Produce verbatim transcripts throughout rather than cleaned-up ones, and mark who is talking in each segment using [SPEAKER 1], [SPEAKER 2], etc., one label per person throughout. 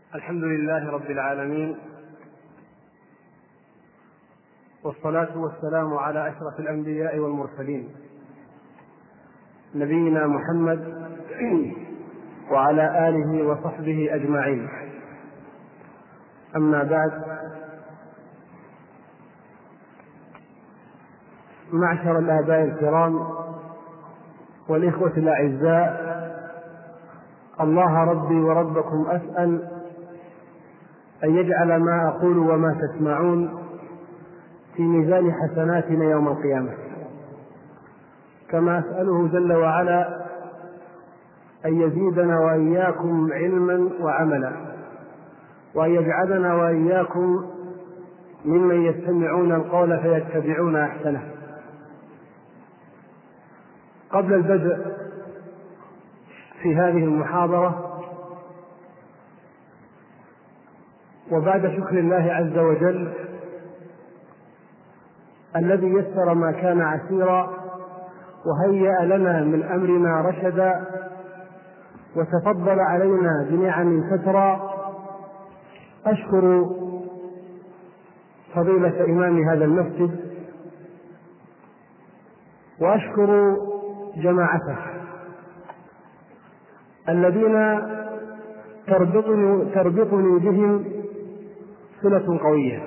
[SPEAKER 1] الحمد لله رب العالمين، والصلاة والسلام على أشرف الأنبياء والمرسلين نبينا محمد وعلى آله وصحبه أجمعين. أما بعد، معشر الآباء الكرام والإخوة الأعزاء، الله ربي وربكم أسأل أن يجعل ما أقول وما تسمعون في ميزان حسناتنا يوم القيامة، كما أسأله جل وعلا أن يزيدنا وإياكم علما وعملا، وأن يجعلنا وإياكم ممن يستمعون القول فيتبعون أحسنه. قبل البدء في هذه المحاضرة، وبعد شكر الله عز وجل الذي يسر ما كان عسيرا وهيأ لنا من أمرنا رشدا وتفضل علينا بنعم سترا، أشكر فضيلة إمام هذا المسجد وأشكر جماعته الذين تربطني, تربطني بهم صلة قوية،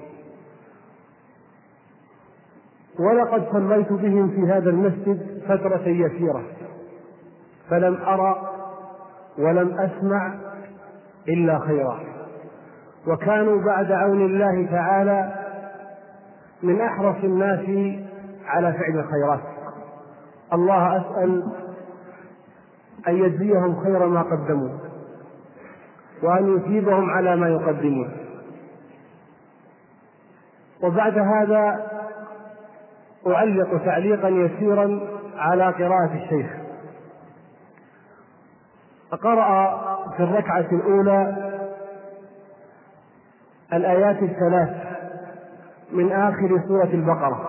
[SPEAKER 1] ولقد صليت بهم في هذا المسجد فترة يسيرة فلم أرى ولم أسمع إلا خيرا، وكانوا بعد عون الله تعالى من أحرص الناس على فعل الخيرات. الله أسأل أن يجزيهم خير ما قدموا وأن يثيبهم على ما يقدمون. وبعد هذا أعلق تعليقا يسيرا على قراءة الشيخ. قرأ في الركعة الأولى الآيات الثلاث من آخر سورة البقرة،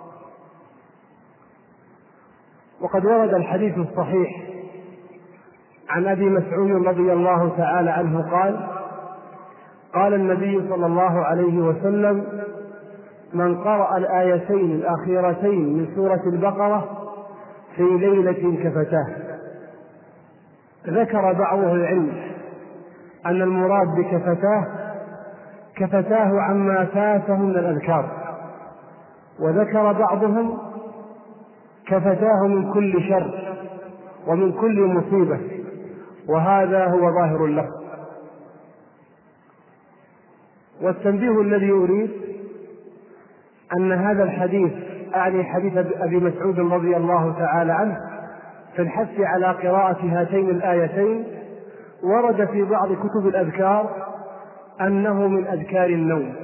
[SPEAKER 1] وقد ورد الحديث الصحيح عن أبي مسعود رضي الله تعالى عنه قال: قال النبي صلى الله عليه وسلم: من قرأ الآيتين الأخيرتين من سورة البقرة في ليلة كفتاه. ذكر بعض أهل العلم أن المراد بكفتاه كفتاه عما فاته من الأذكار، وذكر بعضهم كفتاه من كل شر ومن كل مصيبة، وهذا هو ظاهر اللفظ. والتنبيه الذي أريد أن هذا الحديث، أعني حديث أبي مسعود رضي الله تعالى عنه في الحث على قراءة هاتين الآيتين، ورد في بعض كتب الأذكار أنه من أذكار النوم،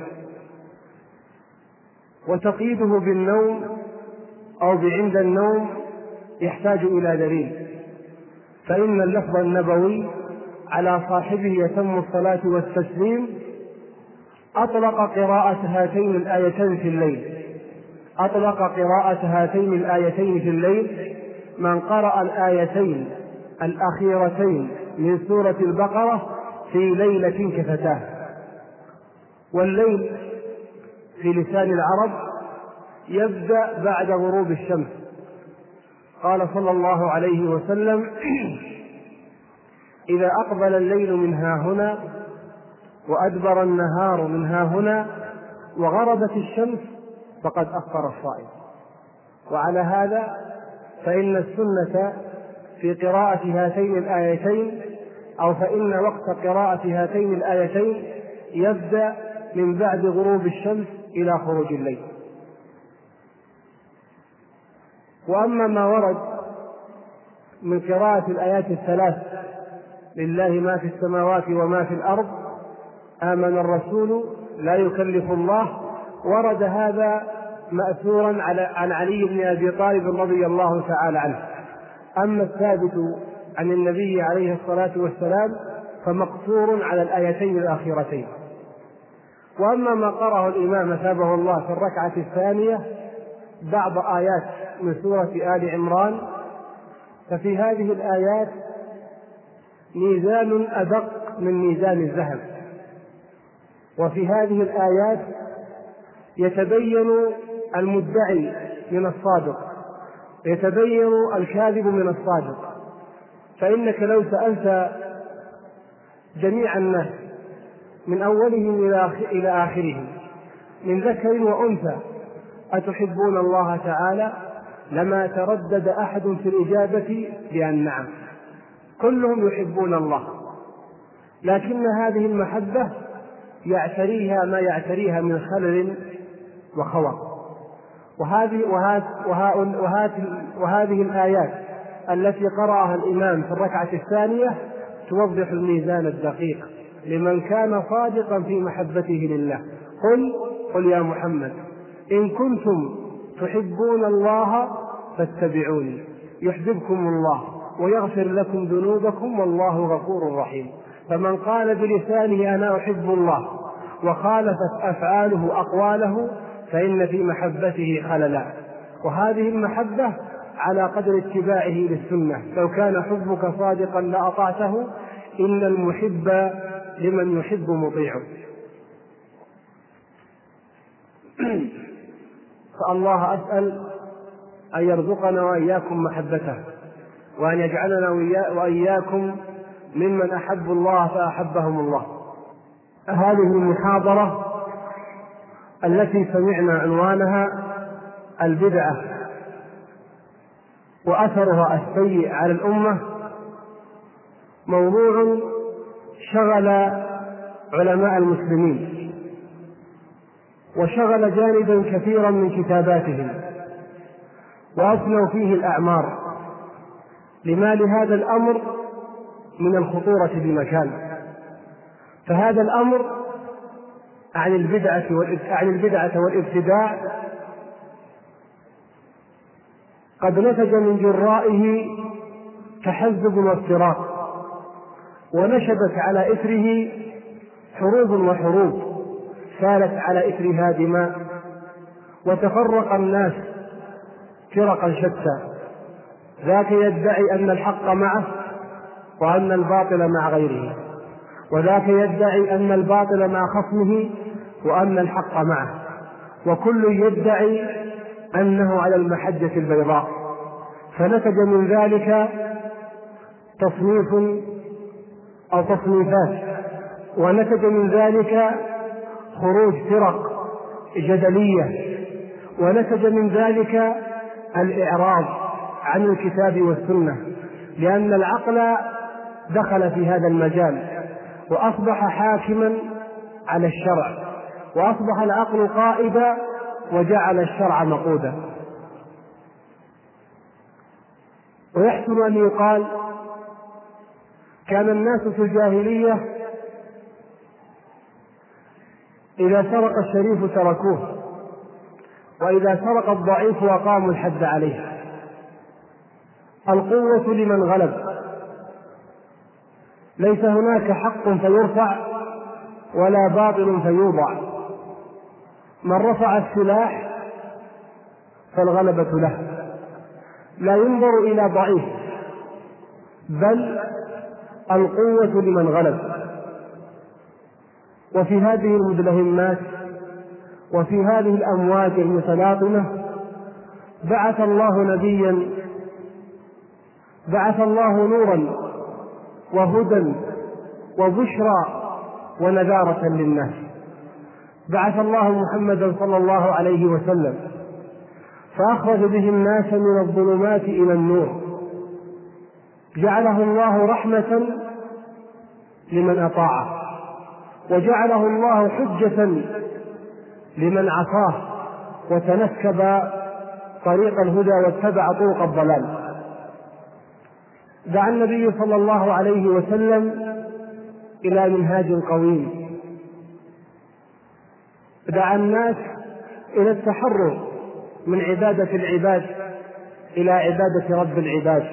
[SPEAKER 1] وتقييده بالنوم أو بعند النوم يحتاج إلى دليل، فإن اللفظ النبوي على صاحبه يتم الصلاة والتسليم أطلق قراءة هاتين الآيتين في الليل أطلق قراءة هاتين الآيتين في الليل من قرأ الآيتين الأخيرتين من سورة البقرة في ليلة كفتاه. والليل في لسان العرب يبدأ بعد غروب الشمس. قال صلى الله عليه وسلم: إذا أقبل الليل من ها هنا وأدبر النهار من ها هنا وغربت الشمس فقد أفطر الصائم. وعلى هذا فإن السنة في قراءة هاتين الآيتين أو فإن وقت قراءة هاتين الآيتين يبدأ من بعد غروب الشمس إلى خروج الليل. وأما ما ورد من قراءة الآيات الثلاث: لله ما في السماوات وما في الأرض، آمن الرسول، لا يكلف الله، ورد هذا مأثورا عن علي بن أبي طالب رضي الله تعالى عنه. أما الثابت عن النبي عليه الصلاة والسلام فمقصور على الآيتين الأخيرتين. وأما ما قرأه الإمام ثابه الله في الركعة الثانية بعض آيات من سورة آل عمران، ففي هذه الآيات ميزان أدق من ميزان الذهب. وفي هذه الآيات يتبين المدعي من الصادق، يتبين الكاذب من الصادق. فإنك لو سألت جميع الناس من أولهم إلى آخرهم من ذكر وأنثى أتحبون الله تعالى، لما تردد أحد في الإجابة بأن نعم، كلهم يحبون الله، لكن هذه المحبة يعتريها ما يعتريها من خلل وخور. وهذه, وهذه, وهذه الآيات التي قرأها الإمام في الركعة الثانية توضح الميزان الدقيق لمن كان صادقا في محبته لله. قل قل يا محمد إن كنتم تحبون الله فاتبعوني يحببكم الله ويغفر لكم ذنوبكم والله غفور رحيم. فمن قال بلسانه أنا أحب الله وخالفت أفعاله أقواله فإن في محبته خللا. وهذه المحبة على قدر اتباعه للسنة. لو كان حبك صادقا لأطعته، إن المحب لمن يحب مطيعه. فالله أسأل أن يرزقنا وإياكم محبته، وأن يجعلنا وإياكم ممن أحب الله فأحبهم الله. هذه المحاضرة التي سمعنا عنوانها البدعة وأثرها السيء على الأمة موضوع شغل علماء المسلمين وشغل جانبا كثيرا من كتاباتهم وأفنوا فيه الأعمار، لما لهذا الأمر من الخطورة بمكان. فهذا الأمر عن البدعة عن البدعة والابتداع قد نتج من جرائه تحزب وافتراق، ونشبت على إثره حروب وحروب سالت على إثرها دماء، وتفرق الناس فرقا شتى، ذاك يدعي أن الحق معه وأن الباطل مع غيره، وذاك يدعي أن الباطل مع خصمه وأن الحق معه، وكل يدعي أنه على المحجة البيضاء. فنتج من ذلك تصنيف أو تصنيفات، ونتج من ذلك خروج فرق جدلية، ونتج من ذلك الإعراض عن الكتاب والسنة، لأن العقل دخل في هذا المجال وأصبح حاكما على الشرع، وأصبح العقل قائدا وجعل الشرع مقودا. ويحسن أن يقال كان الناس في الجاهلية إذا سرق الشريف تركوه، وإذا سرق الضعيف وقاموا الحد عليه. القوة لمن غلب، ليس هناك حق فيرفع ولا باطل فيوضع. من رفع السلاح فالغلبة له، لا ينظر إلى ضعيف، بل القوة لمن غلب. وفي هذه المدلهمات وفي هذه الأمواج المتلاطمة بعث الله نبيا، بعث الله نورا وهدى وبشرى ونذارة للناس. بعث الله محمدا صلى الله عليه وسلم فأخرج به الناس من الظلمات إلى النور، جعله الله رحمة لمن أطاعه، وجعله الله حجة لمن عصاه وتنكب طريق الهدى واتبع طرق الضلال. دعا النبي صلى الله عليه وسلم إلى منهاج قويم، دعا الناس إلى التحرر من عبادة العباد إلى عبادة رب العباد،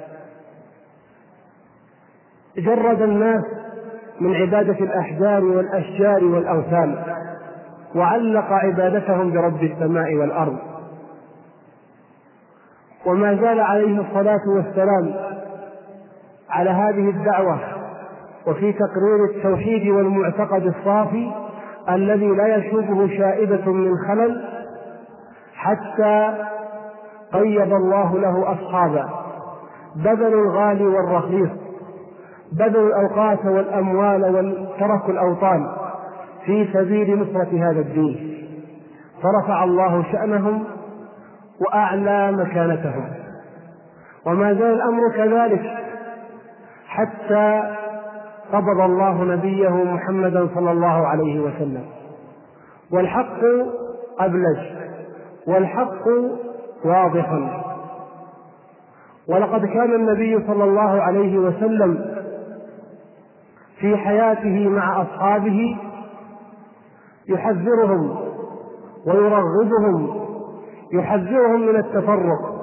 [SPEAKER 1] جرد الناس من عبادة الأحجار والأشجار والأوثان، وعلق عبادتهم برب السماء والأرض. وما زال عليه الصلاة والسلام على هذه الدعوة وفي تقرير التوحيد والمعتقد الصافي الذي لا يشوبه شائبة من خلل، حتى قيض الله له أصحابا بذلوا الغالي والرخيص، بذلوا الأوقات والأموال وتركوا الأوطان في سبيل نصرة هذا الدين، فرفع الله شأنهم وأعلى مكانتهم. وما زال الأمر كذلك حتى قبض الله نبيه محمدا صلى الله عليه وسلم، والحق أبلج والحق واضح. ولقد كان النبي صلى الله عليه وسلم في حياته مع أصحابه يحذرهم ويرغبهم يحذرهم من التفرق،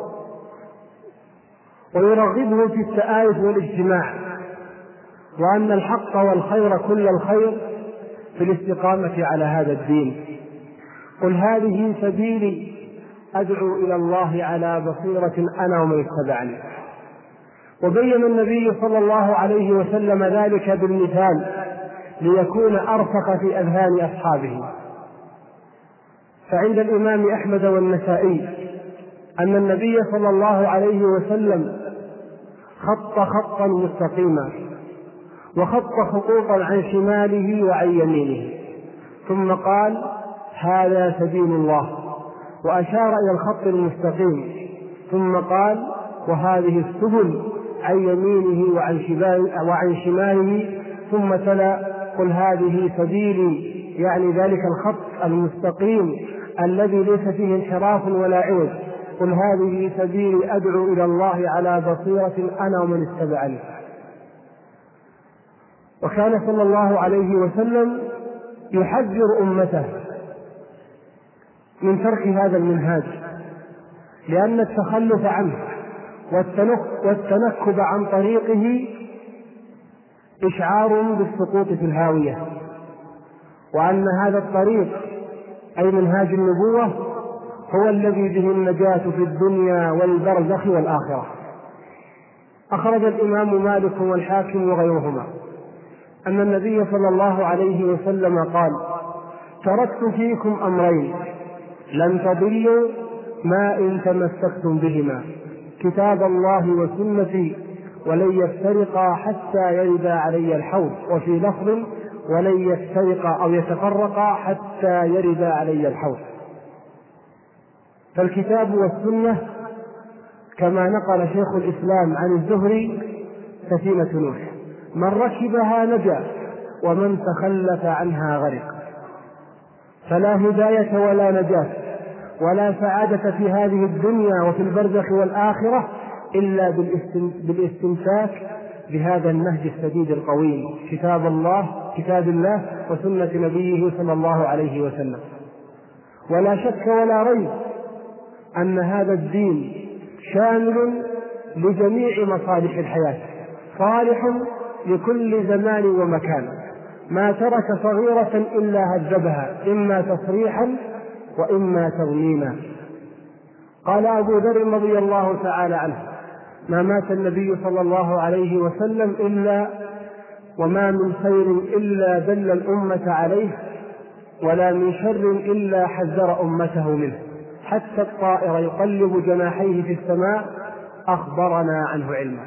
[SPEAKER 1] ويرغبهم في التآلف والاجتماع، وأن الحق والخير كل الخير في الاستقامة على هذا الدين. قل هذه سبيلي أدعو إلى الله على بصيرة أنا ومن اتبعني. وبين النبي صلى الله عليه وسلم ذلك بالمثال ليكون أرفق في أذهان أصحابه. فعند الإمام أحمد والنسائي أن النبي صلى الله عليه وسلم خط خطا مستقيما، وخط خطوطا عن شماله وعن يمينه، ثم قال هذا سبيل الله، وأشار إلى الخط المستقيم، ثم قال وهذه السبل عن يمينه وعن شماله، ثم تلا قل هذه سبيلي، يعني ذلك الخط المستقيم الذي ليس فيه انحراف ولا عوج. قل هذه سبيلي أدعو إلى الله على بصيرة أنا ومن اتبعني. وكان صلى الله عليه وسلم يحذر أمته من ترك هذا المنهاج، لأن التخلف عنه والتنكب عن طريقه إشعار بالسقوط في الهاوية، وأن هذا الطريق أي منهاج النبوة هو الذي به النجاة في الدنيا والبرزخ والآخرة. أخرج الإمام مالك والحاكم وغيرهما أن النبي صلى الله عليه وسلم قال تركت فيكم أمرين لن تضلوا ما إن تمسكتم بهما، كتاب الله وسنتي، ولن يفترقا حتى يرد علي الحوض، وفي لفظ ولن يفترقا أو يتفرقا حتى يرد علي الحوض. فالكتاب والسنة كما نقل شيخ الإسلام عن الزهري سفينة نوح، من ركبها نجا ومن تخلف عنها غرق. فلا هداية ولا نجاة ولا سعادة في هذه الدنيا وفي البرزخ والآخرة إلا بالاستمساك بهذا النهج السديد القويم، كتاب الله كتاب الله وسنة نبيه صلى الله عليه وسلم. ولا شك ولا ريب أن هذا الدين شامل لجميع مصالح الحياة، صالح لكل زمان ومكان، ما ترك صغيرة إلا هذبها، إما تصريحا وإما تغنيما. قال أبو ذر رضي الله تعالى عنه ما مات النبي صلى الله عليه وسلم إلا وما من خير إلا دل الأمة عليه، ولا من شر إلا حذر أمته منه، حتى الطائر يقلب جناحيه في السماء أخبرنا عنه علما.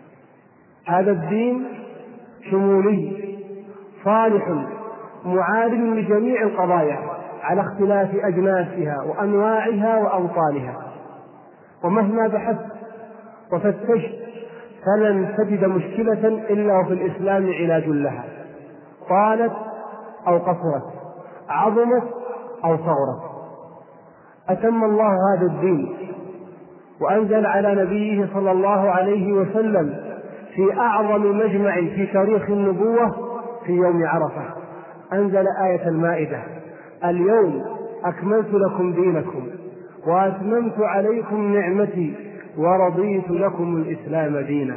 [SPEAKER 1] هذا الدين شمولي صالح معارض لجميع القضايا على اختلاف أجناسها وأنواعها وأوطانها، ومهما بحثت وفتشت فلن تجد مشكلة إلا وفي الإسلام علاج لها، طالت أو قصرت، عظمت أو صغرت. أتم الله هذا الدين وأنزل على نبيه صلى الله عليه وسلم في أعظم مجمع في تاريخ النبوة في يوم عرفة، أنزل آية المائدة: اليوم أكملت لكم دينكم وأتممت عليكم نعمتي ورضيت لكم الإسلام دينا.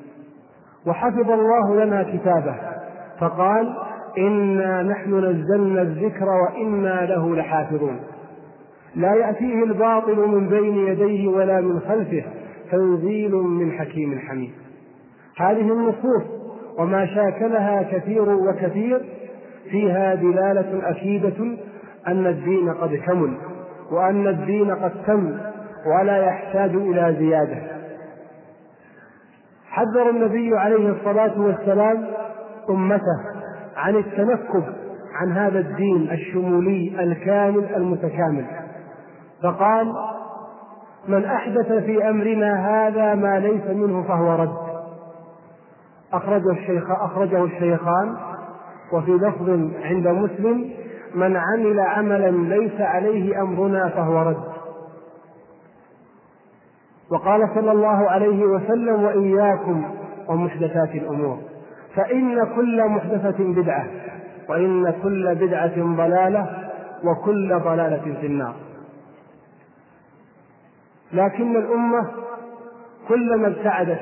[SPEAKER 1] وحفظ الله لنا كتابه فقال: إنا نحن نزلنا الذكر وإنا له لحافظون، لا يأتيه الباطل من بين يديه ولا من خلفه، تنزيل من حكيم حميد. هذه النصوص وما شاكلها كثير وكثير فيها دلالة أكيدة أن الدين قد كمل، وأن الدين قد تم ولا يحتاج إلى زيادة. حذر النبي عليه الصلاة والسلام أمته عن التنكب عن هذا الدين الشمولي الكامل المتكامل، فقال: من أحدث في أمرنا هذا ما ليس منه فهو رد. أخرجه, الشيخ أخرجه الشيخان، وفي لفظ عند مسلم: من عمل عملا ليس عليه أمرنا فهو رد. وقال صلى الله عليه وسلم: وإياكم ومحدثات الأمور، فإن كل محدثة بدعة، وإن كل بدعة ضلالة، وكل ضلالة في النار. لكن الأمة كلما ابتعدت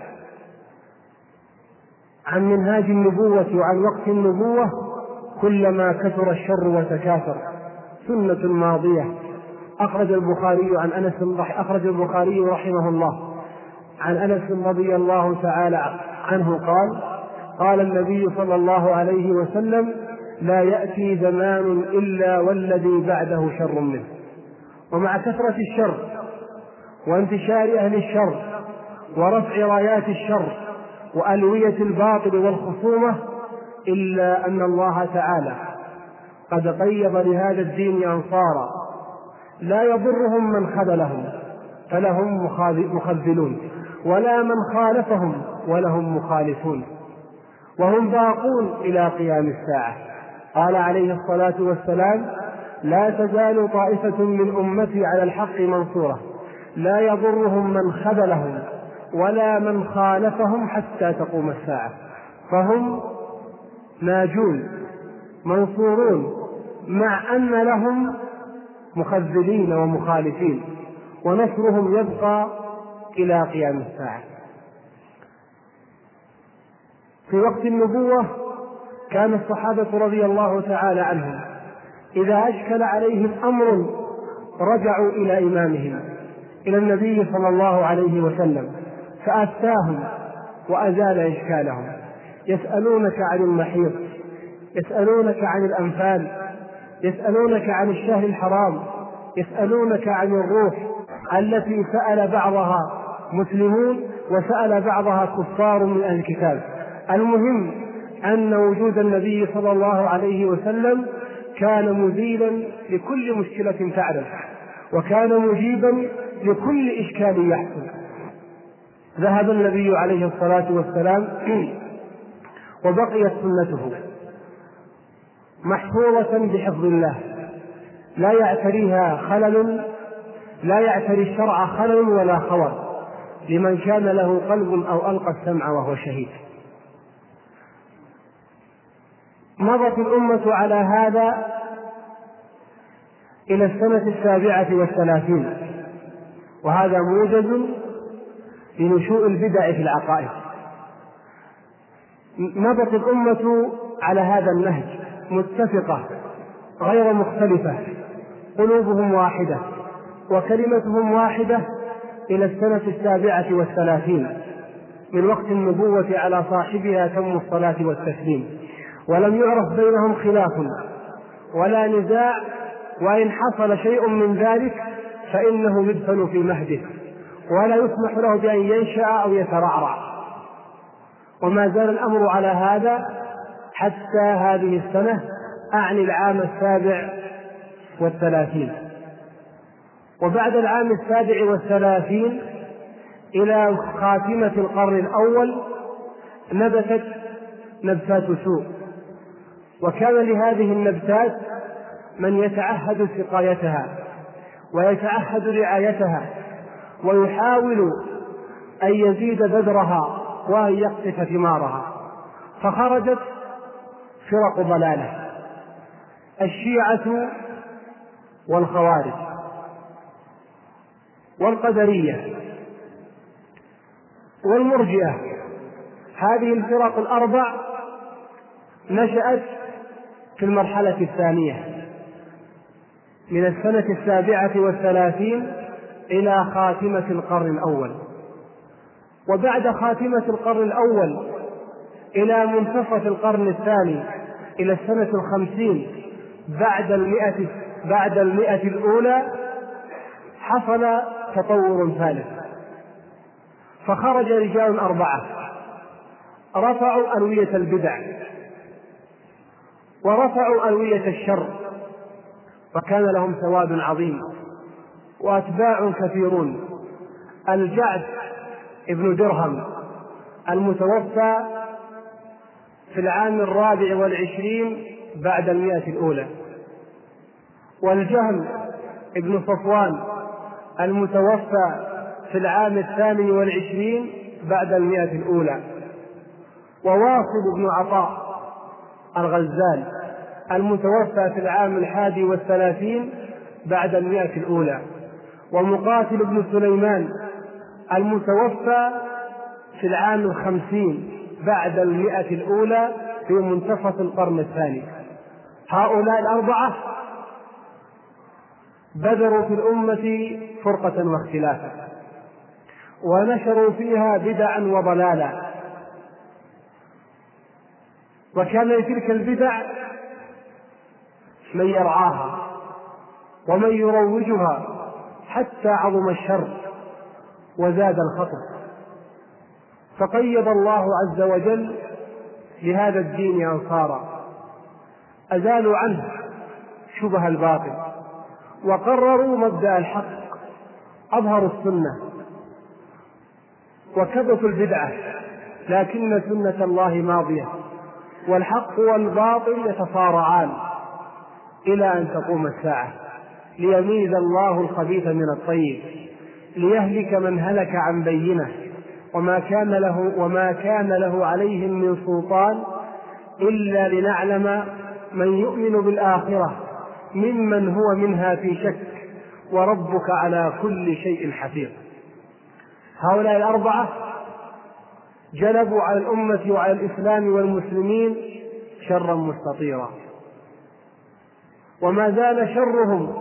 [SPEAKER 1] عن منهاج النبوة وعن وقت النبوة كلما كثر الشر وتكاثر. سنة ماضية. أخرج البخاري عن أنس أخرج البخاري رحمه الله عن أنس رضي الله تعالى عنه قال: قال النبي صلى الله عليه وسلم: لا يأتي زمان إلا والذي بعده شر منه. ومع كثرة الشر وانتشار أهل الشر ورفع رايات الشر وألوية الباطل والخصومة، إلا أن الله تعالى قد قيض لهذا الدين أنصارا لا يضرهم من خذلهم فلهم مخذلون، ولا من خالفهم ولهم مخالفون، وهم باقون إلى قيام الساعة. قال عليه الصلاة والسلام: لا تزال طائفة من أمتي على الحق منصورة لا يضرهم من خذلهم ولا من خالفهم حتى تقوم الساعة. فهم ناجون منصورون مع أن لهم مخذلين ومخالفين، ونصرهم يبقى إلى قيام الساعة. في وقت النبوة كان الصحابة رضي الله تعالى عنهم إذا أشكل عليهم أمر رجعوا إلى إمامهم إلى النبي صلى الله عليه وسلم فأفتاهم وأزال إشكالهم. يسألونك عن المحيض، يسألونك عن الأنفال، يسألونك عن الشهر الحرام، يسألونك عن الروح التي سأل بعضها مسلمون وسأل بعضها كفار من أهل الكتاب. المهم أن وجود النبي صلى الله عليه وسلم كان مزيلا لكل مشكلة تعرف، وكان مجيبا لكل إشكال يحصل. ذهب النبي عليه الصلاة والسلام وبقيت سنته محفوظة بحفظ الله، لا يعتريها خلل، لا يعتري الشرع خلل ولا خور لمن كان له قلب أو ألقى السمع وهو شهيد. مضت الأمة على هذا إلى السنة السابعة والثلاثين، وهذا موجز لنشوء البدع في العقائد. مضت الأمة على هذا النهج متفقة غير مختلفة، قلوبهم واحدة وكلمتهم واحدة إلى السنة السابعة والثلاثين من وقت النبوة. على صاحبها تم الصلاة والتسليم، ولم يعرف بينهم خلاف ولا نزاع، وإن حصل شيء من ذلك فإنه يدفن في مهده ولا يسمح له بأن ينشأ أو يترعرع. وما زال الأمر على هذا حتى هذه السنة، أعني العام السابع والثلاثين. وبعد العام السابع والثلاثين إلى خاتمة القرن الأول نبتت نبتات سوء، وكان لهذه النبتات من يتعهد سقايتها ويتعهد رعايتها ويحاول أن يزيد بذرها وأن يقطف ثمارها، فخرجت فرق ضلالة: الشيعة والخوارج والقدرية والمرجئة. هذه الفرق الأربع نشأت في المرحلة الثانية من السنة السابعة والثلاثين إلى خاتمة القرن الأول. وبعد خاتمة القرن الأول إلى منتصف القرن الثاني إلى السنة الخمسين بعد المئة بعد المئة الأولى حصل تطور ثالث، فخرج رجال أربعة رفعوا ألوية البدع ورفعوا ألوية الشر، وكان لهم سواد عظيم وأتباع كثيرون. الجعد ابن درهم المتوفى في العام الرابع والعشرين بعد المئة الأولى، والجهم ابن صفوان المتوفى في العام الثامن والعشرين بعد المئة الأولى، وواصل بن عطاء الغزال المتوفى في العام الحادي والثلاثين بعد المئة الأولى، ومقاتل بن سليمان المتوفى في العام الخمسين بعد المئة الأولى في منتصف القرن الثاني. هؤلاء الأربعة بذروا في الأمة فرقة واختلافا، ونشروا فيها بدعا وضلالا، وكان لتلك البدع من يرعاها ومن يروجها حتى عظم الشر وزاد الخطر. فقيض الله عز وجل لهذا الدين أنصارا أزالوا عنه شبه الباطل وقرروا مبدأ الحق، أظهروا السنة وكبتوا البدعة، لكن سنة الله ماضية، والحق والباطل يتصارعان إلى أن تقوم الساعة، ليميز الله الخبيث من الطيب، ليهلك من هلك عن بينه، وما كان له وما كان له عليهم من سلطان إلا لنعلم من يؤمن بالآخرة ممن هو منها في شك، وربك على كل شيء حفيظ. هؤلاء الأربعة جلبوا على الأمة وعلى الإسلام والمسلمين شرا مستطيرا، وما زال شرهم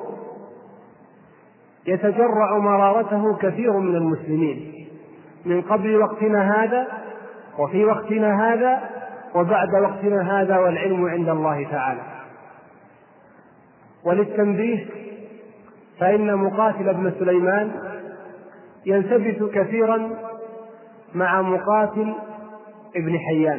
[SPEAKER 1] يتجرع مرارته كثير من المسلمين من قبل وقتنا هذا وفي وقتنا هذا وبعد وقتنا هذا، والعلم عند الله تعالى. وللتنبيه فإن مقاتل بن سليمان يلتبس كثيرا مع مقاتل ابن حيان،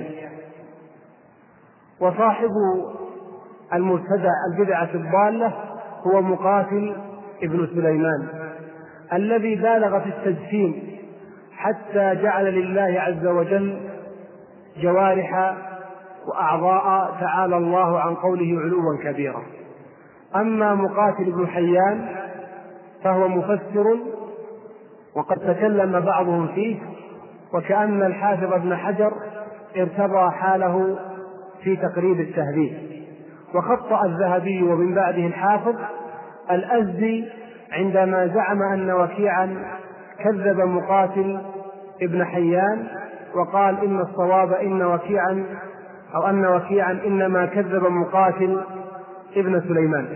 [SPEAKER 1] وصاحب المبتدع البدعة الضالة هو مقاتل ابن سليمان الذي بالغ في التجسيم حتى جعل لله عز وجل جوارح وأعضاء تعالى الله عن قوله علوا كبيرا. أما مقاتل ابن حيان فهو مفسر، وقد تكلم بعضهم فيه، وكأن الحافظ ابن حجر ارتضى حاله في تقريب التهذيب، وخطأ الذهبي ومن بعده الحافظ الأزدي عندما زعم أن وكيعا كذب مقاتل ابن حيان، وقال إن الصواب إن وكيعا أو أن وكيعا إنما كذب مقاتل ابن سليمان.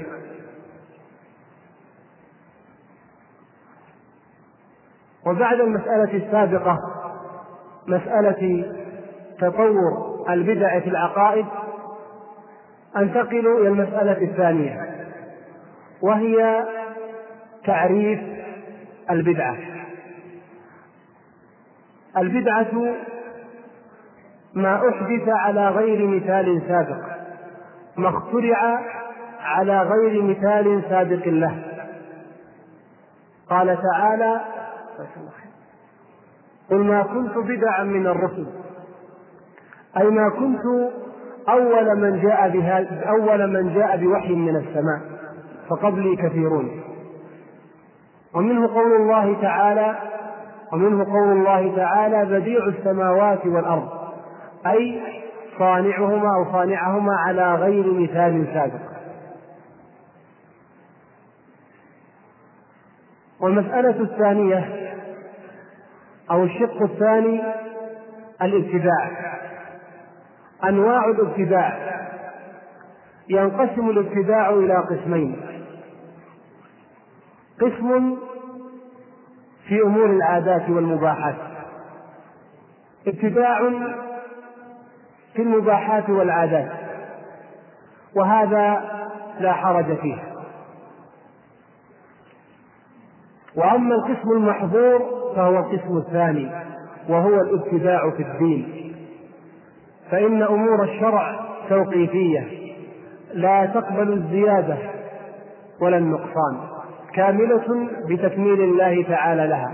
[SPEAKER 1] وبعد المسألة السابقة مسألة تطور البدع في العقائد انتقل إلى المسألة الثانية، وهي تعريف البدعة. البدعة ما أحدث على غير مثال سابق، ما اخترع على غير مثال سابق له. قال تعالى: قل ما كنت بدعا من الرسل، أي ما كنت أول من جاء بها أول من جاء بوحي من السماء، فقبلي كثيرون. ومنه قول الله تعالى ومنه قول الله تعالى بديع السماوات والأرض، أي صانعهما أو صانعهما على غير مثال سابق. والمسألة الثانية أو الشق الثاني الابتداع. أنواع الابتداع: ينقسم الابتداع إلى قسمين: قسم في أمور العادات والمباحات، ابتداع في المباحات والعادات، وهذا لا حرج فيه. وأما القسم المحظور فهو القسم الثاني، وهو الابتداع في الدين، فإن أمور الشرع توقيفية لا تقبل الزيادة ولا النقصان، كاملة بتكميل الله تعالى لها.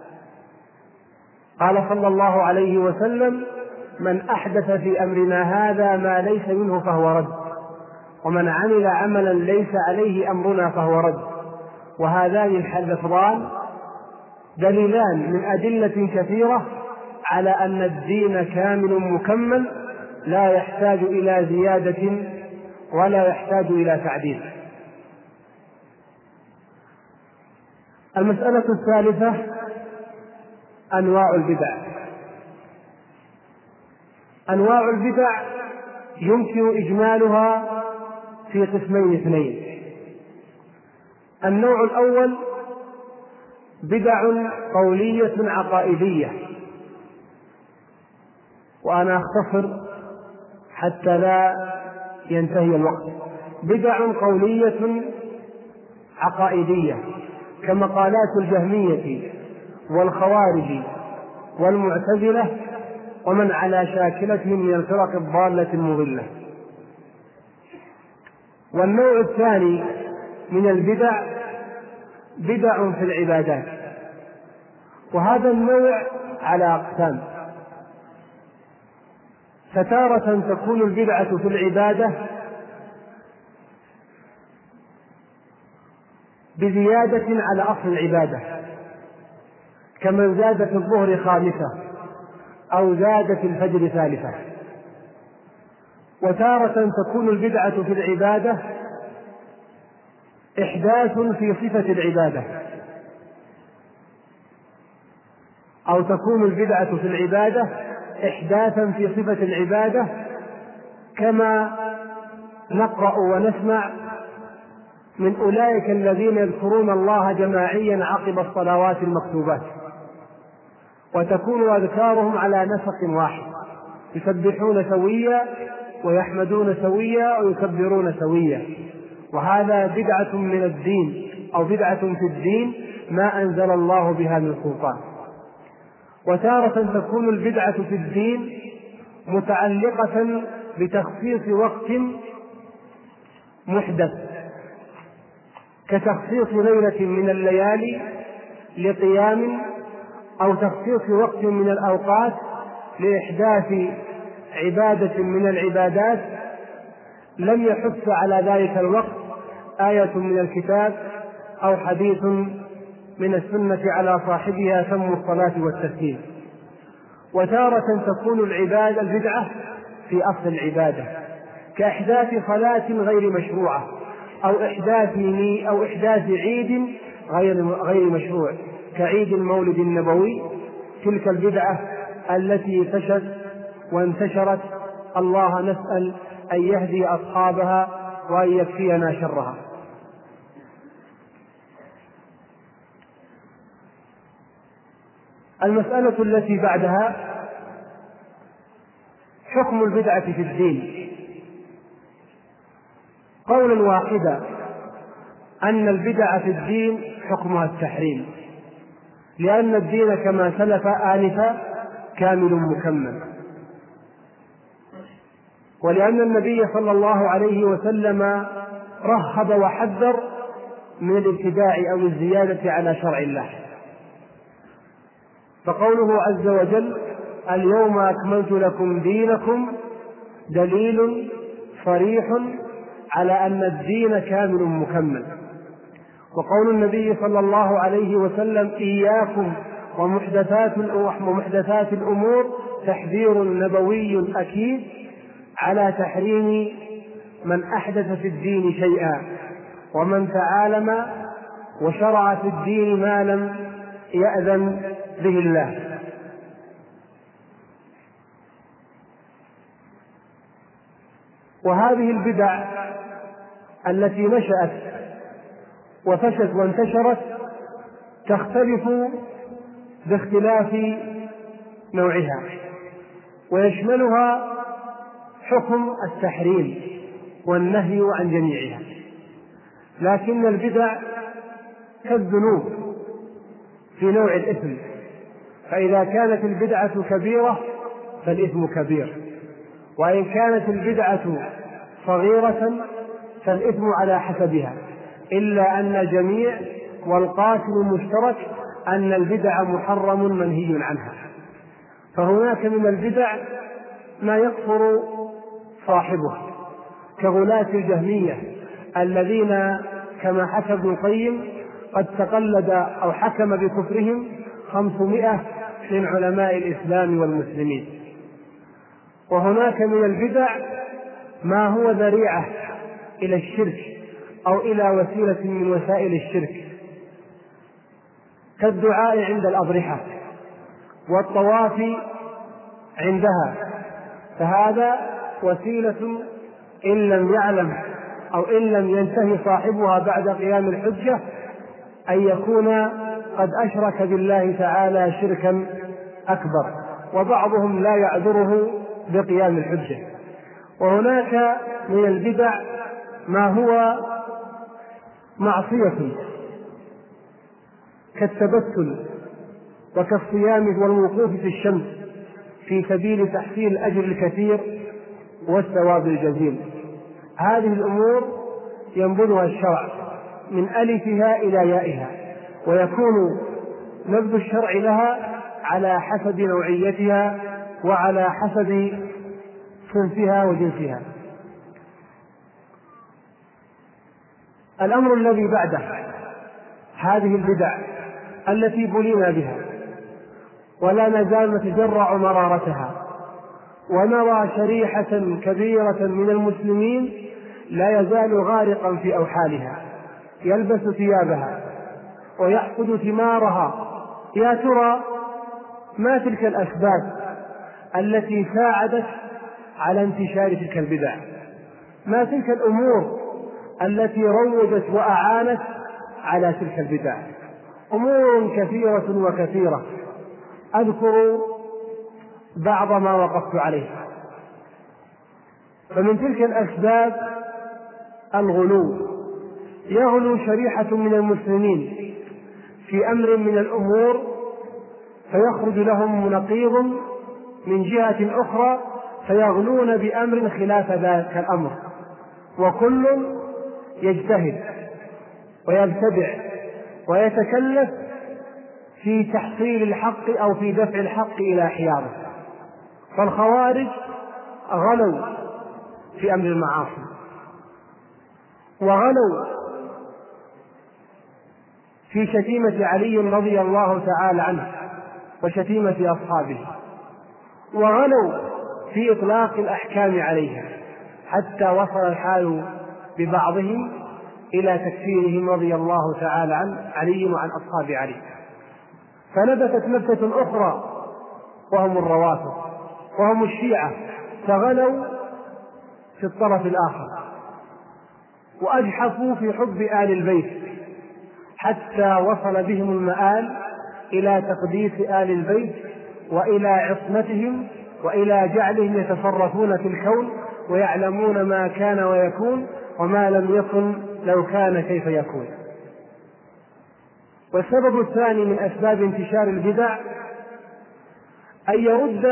[SPEAKER 1] قال صلى الله عليه وسلم: من أحدث في أمرنا هذا ما ليس منه فهو رد، ومن عمل عملا ليس عليه أمرنا فهو رد. وهذان اللفظان دليلان من أدلة كثيرة على أن الدين كامل مكمل، لا يحتاج إلى زيادة ولا يحتاج إلى تعديل. المسألة الثالثة: أنواع البدع. أنواع البدع يمكن إجمالها في قسمين اثنين. النوع الأول بدع قولية عقائدية، وأنا أختصر حتى لا ينتهي الوقت. بدع قولية عقائدية كمقالات الجهمية والخوارج والمعتزلة ومن على شاكلتهم من الفرق الضالة المضلة. والنوع الثاني من البدع بدع في العبادات، وهذا النوع على أقسام. فتارة تكون البدعة في العبادة بزيادة على أصل العبادة، كمن زاد في الظهر خامسة أو زاد في الفجر ثالثة. وتارة تكون البدعة في العبادة إحداث في صفة العبادة، أو تكون البدعة في العبادة إحداثا في صفة العبادة، كما نقرأ ونسمع من أولئك الذين يذكرون الله جماعيا عقب الصلوات المكتوبات، وتكون أذكارهم على نسق واحد، يسبحون سويا ويحمدون سويا ويكبرون سويا. وهذا بدعة من الدين أو بدعة في الدين ما أنزل الله بها من سلطان. وتارة تكون البدعة في الدين متعلقة بتخصيص وقت محدث، كتخصيص ليلة من الليالي لقيام، أو تخصيص وقت من الأوقات لإحداث عبادة من العبادات لم يحث على ذلك الوقت آية من الكتاب أو حديث من السنة على صاحبها سم الصلاة والتسليم. وتارة تكون العبادة البدعة في أصل العبادة، كإحداث صلاة غير مشروعة، أو إحداث أو إحداث عيد غير غير مشروع، كعيد المولد النبوي. تلك البدعة التي فشت وانتشرت، الله نسأل أن يهدي أصحابها وأن يكفينا شرها. المسألة التي بعدها حكم البدعة في الدين. قولا واحدا أن البدعة في الدين حكمها التحريم، لأن الدين كما سلف آنفا كامل مكمل، ولأن النبي صلى الله عليه وسلم رهب وحذر من الابتداع أو الزيادة على شرع الله. فقوله عز وجل: اليوم أكملت لكم دينكم، دليل صريح على أن الدين كامل مكمل. وقول النبي صلى الله عليه وسلم: إياكم ومحدثات ومحدثات الأمور، تحذير نبوي أكيد على تحريم من أحدث في الدين شيئا، ومن تعالم وشرع في الدين ما لم يأذن به الله. وهذه البدع التي نشأت وفشت وانتشرت تختلف باختلاف نوعها، ويشملها حكم التحريم والنهي عن جميعها، لكن البدع كالذنوب في نوع الإثم، فإذا كانت البدعة كبيرة فالإثم كبير، وإن كانت البدعة صغيرة فالإثم على حسبها، إلا أن الجميع والقاسم المشترك أن البدع محرم منهي عنها. فهناك من البدع ما يكفر صاحبه كغلاة الجهمية الذين كما حكى ابن القيم قد تقلد أو حكم بكفرهم خمسمائة من علماء الإسلام والمسلمين. وهناك من البدع ما هو ذريعة إلى الشرك أو إلى وسيلة من وسائل الشرك كالدعاء عند الأضرحة والطواف عندها، فهذا وسيلة إن لم يعلم أو إن لم ينتهي صاحبها بعد قيام الحجة أن يكون قد أشرك بالله تعالى شركا أكبر، وبعضهم لا يعذره بقيام الحجة. وهناك من البدع ما هو معصية كالتبتل وكالصيام والوقوف في الشمس في سبيل تحصيل الأجر الكثير والثواب الجزيل. هذه الأمور ينبذها الشرع من ألفها إلى يائها، ويكون نبذ الشرع لها على حسب نوعيتها وعلى حسب صنفها وجنسها. الأمر الذي بعده هذه البدع التي بلينا بها ولا نزال نتجرع مرارتها، ونرى شريحة كبيرة من المسلمين لا يزال غارقا في أوحالها، يلبس ثيابها ويحصد ثمارها. يا ترى ما تلك الأسباب التي ساعدت على انتشار تلك البدع؟ ما تلك الأمور التي روجت وأعانت على تلك البدع؟ أمور كثيرة وكثيرة، أذكر بعض ما وقفت عليه. فمن تلك الأسباب الغلو، يغلو شريحة من المسلمين في أمر من الأمور فيخرج لهم نقيض من جهة أخرى فيغلون بأمر خلاف ذلك الأمر، وكل يجتهد ويبتدع ويتكلف في تحصيل الحق أو في دفع الحق إلى حياضه. فالخوارج غلوا في أمر المعاصي، وغلوا في شتيمة علي رضي الله تعالى عنه وشتيمة أصحابه، وغلوا في إطلاق الأحكام عليها، حتى وصل الحال ببعضهم إلى تكفيرهم رضي الله تعالى عن علي وعن أصحاب علي. فنبتت نبتة أخرى وهم الروافض وهم الشيعة، فغلوا في الطرف الآخر وأجحفوا في حب آل البيت، حتى وصل بهم المآل إلى تقديس آل البيت وإلى عصمتهم وإلى جعلهم يتصرفون في الكون ويعلمون ما كان ويكون وما لم يكن لو كان كيف يكون. والسبب الثاني من أسباب انتشار البدع أن يرد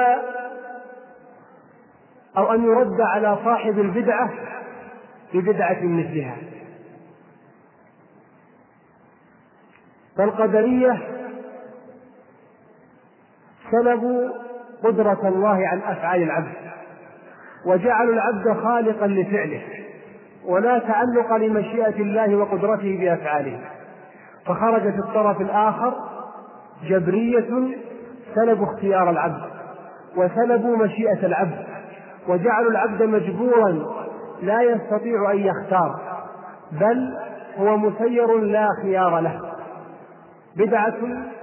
[SPEAKER 1] أو أن يرد على صاحب البدعة ببدعة مثلها. فالقدرية سلبوا قدرة الله عن أفعال العبد، وجعلوا العبد خالقا لفعله ولا تعلق لمشيئة الله وقدرته بأفعاله. فخرج في الطرف الآخر جبرية سلبوا اختيار العبد وسلبوا مشيئة العبد، وجعلوا العبد مجبورا لا يستطيع أن يختار، بل هو مسير لا خيار له. بدعة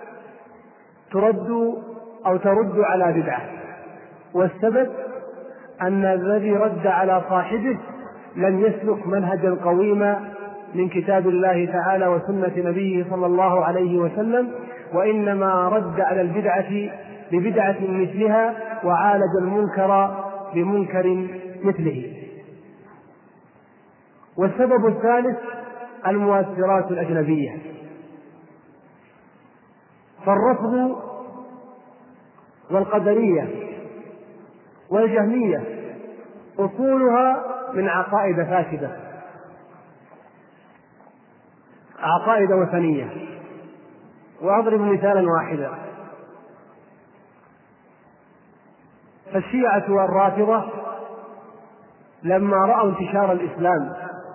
[SPEAKER 1] ترد أو ترد على بدعة، والسبب أن الذي رد على صاحبه لم يسلك منهجا قويما من كتاب الله تعالى وسنة نبيه صلى الله عليه وسلم، وإنما رد على البدعة ببدعة مثلها وعالج المنكر بمنكر مثله. والسبب الثالث المؤثرات الأجنبية. فالرفض والقدرية والجهمية أصولها من عقائد فاسدة، عقائد وثنية. وأضرب مثالا واحدا: فالشيعة والرافضة لما رأوا انتشار الإسلام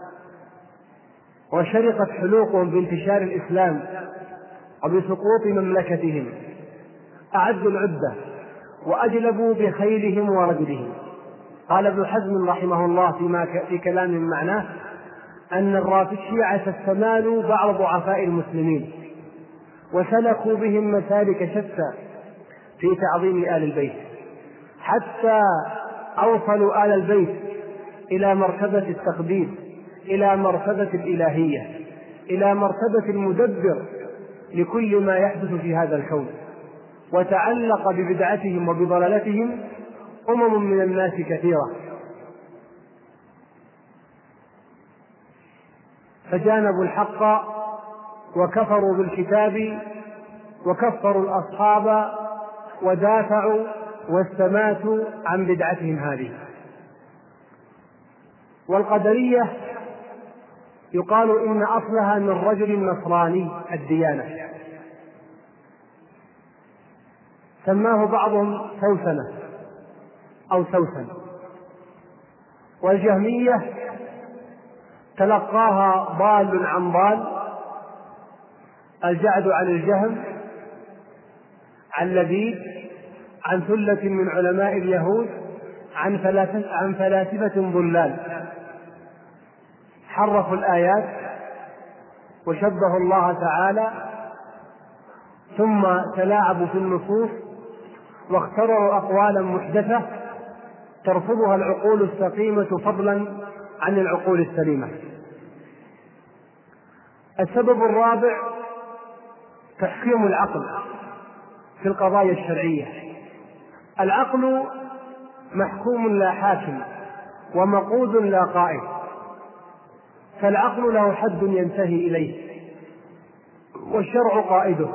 [SPEAKER 1] وشرقت حلوقهم بانتشار الإسلام وبسقوط مملكتهم أعدوا العدة وأجلبوا بخيلهم ورجلهم. قال ابن حزم رحمه الله فيما في كلام معناه أن الشيعة استمالوا بعض ضعفاء المسلمين وسلكوا بهم مسالك شتى في تعظيم آل البيت، حتى أوصلوا آل البيت إلى مرتبة التقديس، إلى مرتبة الإلهية، إلى مرتبة المدبر لكل ما يحدث في هذا الكون. وتعلق ببدعتهم وبضلالتهم أمم من الناس كثيرة، فجانبوا الحق وكفروا بالكتاب وكفروا الأصحاب ودافعوا واستماتوا عن بدعتهم هذه. والقدرية يقال إن أصلها من رجل نصراني الديانة سماه بعضهم سوسنة أو سوسن. والجهمية تلقاها ضال عن ضال، الجعد عن الجهم، عن لبيد، عن ثلة من علماء اليهود، عن عن فلاسفة ضلال حرفوا الآيات وشبهوا الله تعالى، ثم تلاعبوا في النصوص واخترعوا أقوالا محدثة ترفضها العقول السقيمة فضلا عن العقول السليمة. السبب الرابع تحكيم العقل في القضايا الشرعية. العقل محكوم لا حاكم ومقود لا قائد، فالعقل له حد ينتهي إليه والشرع قائده.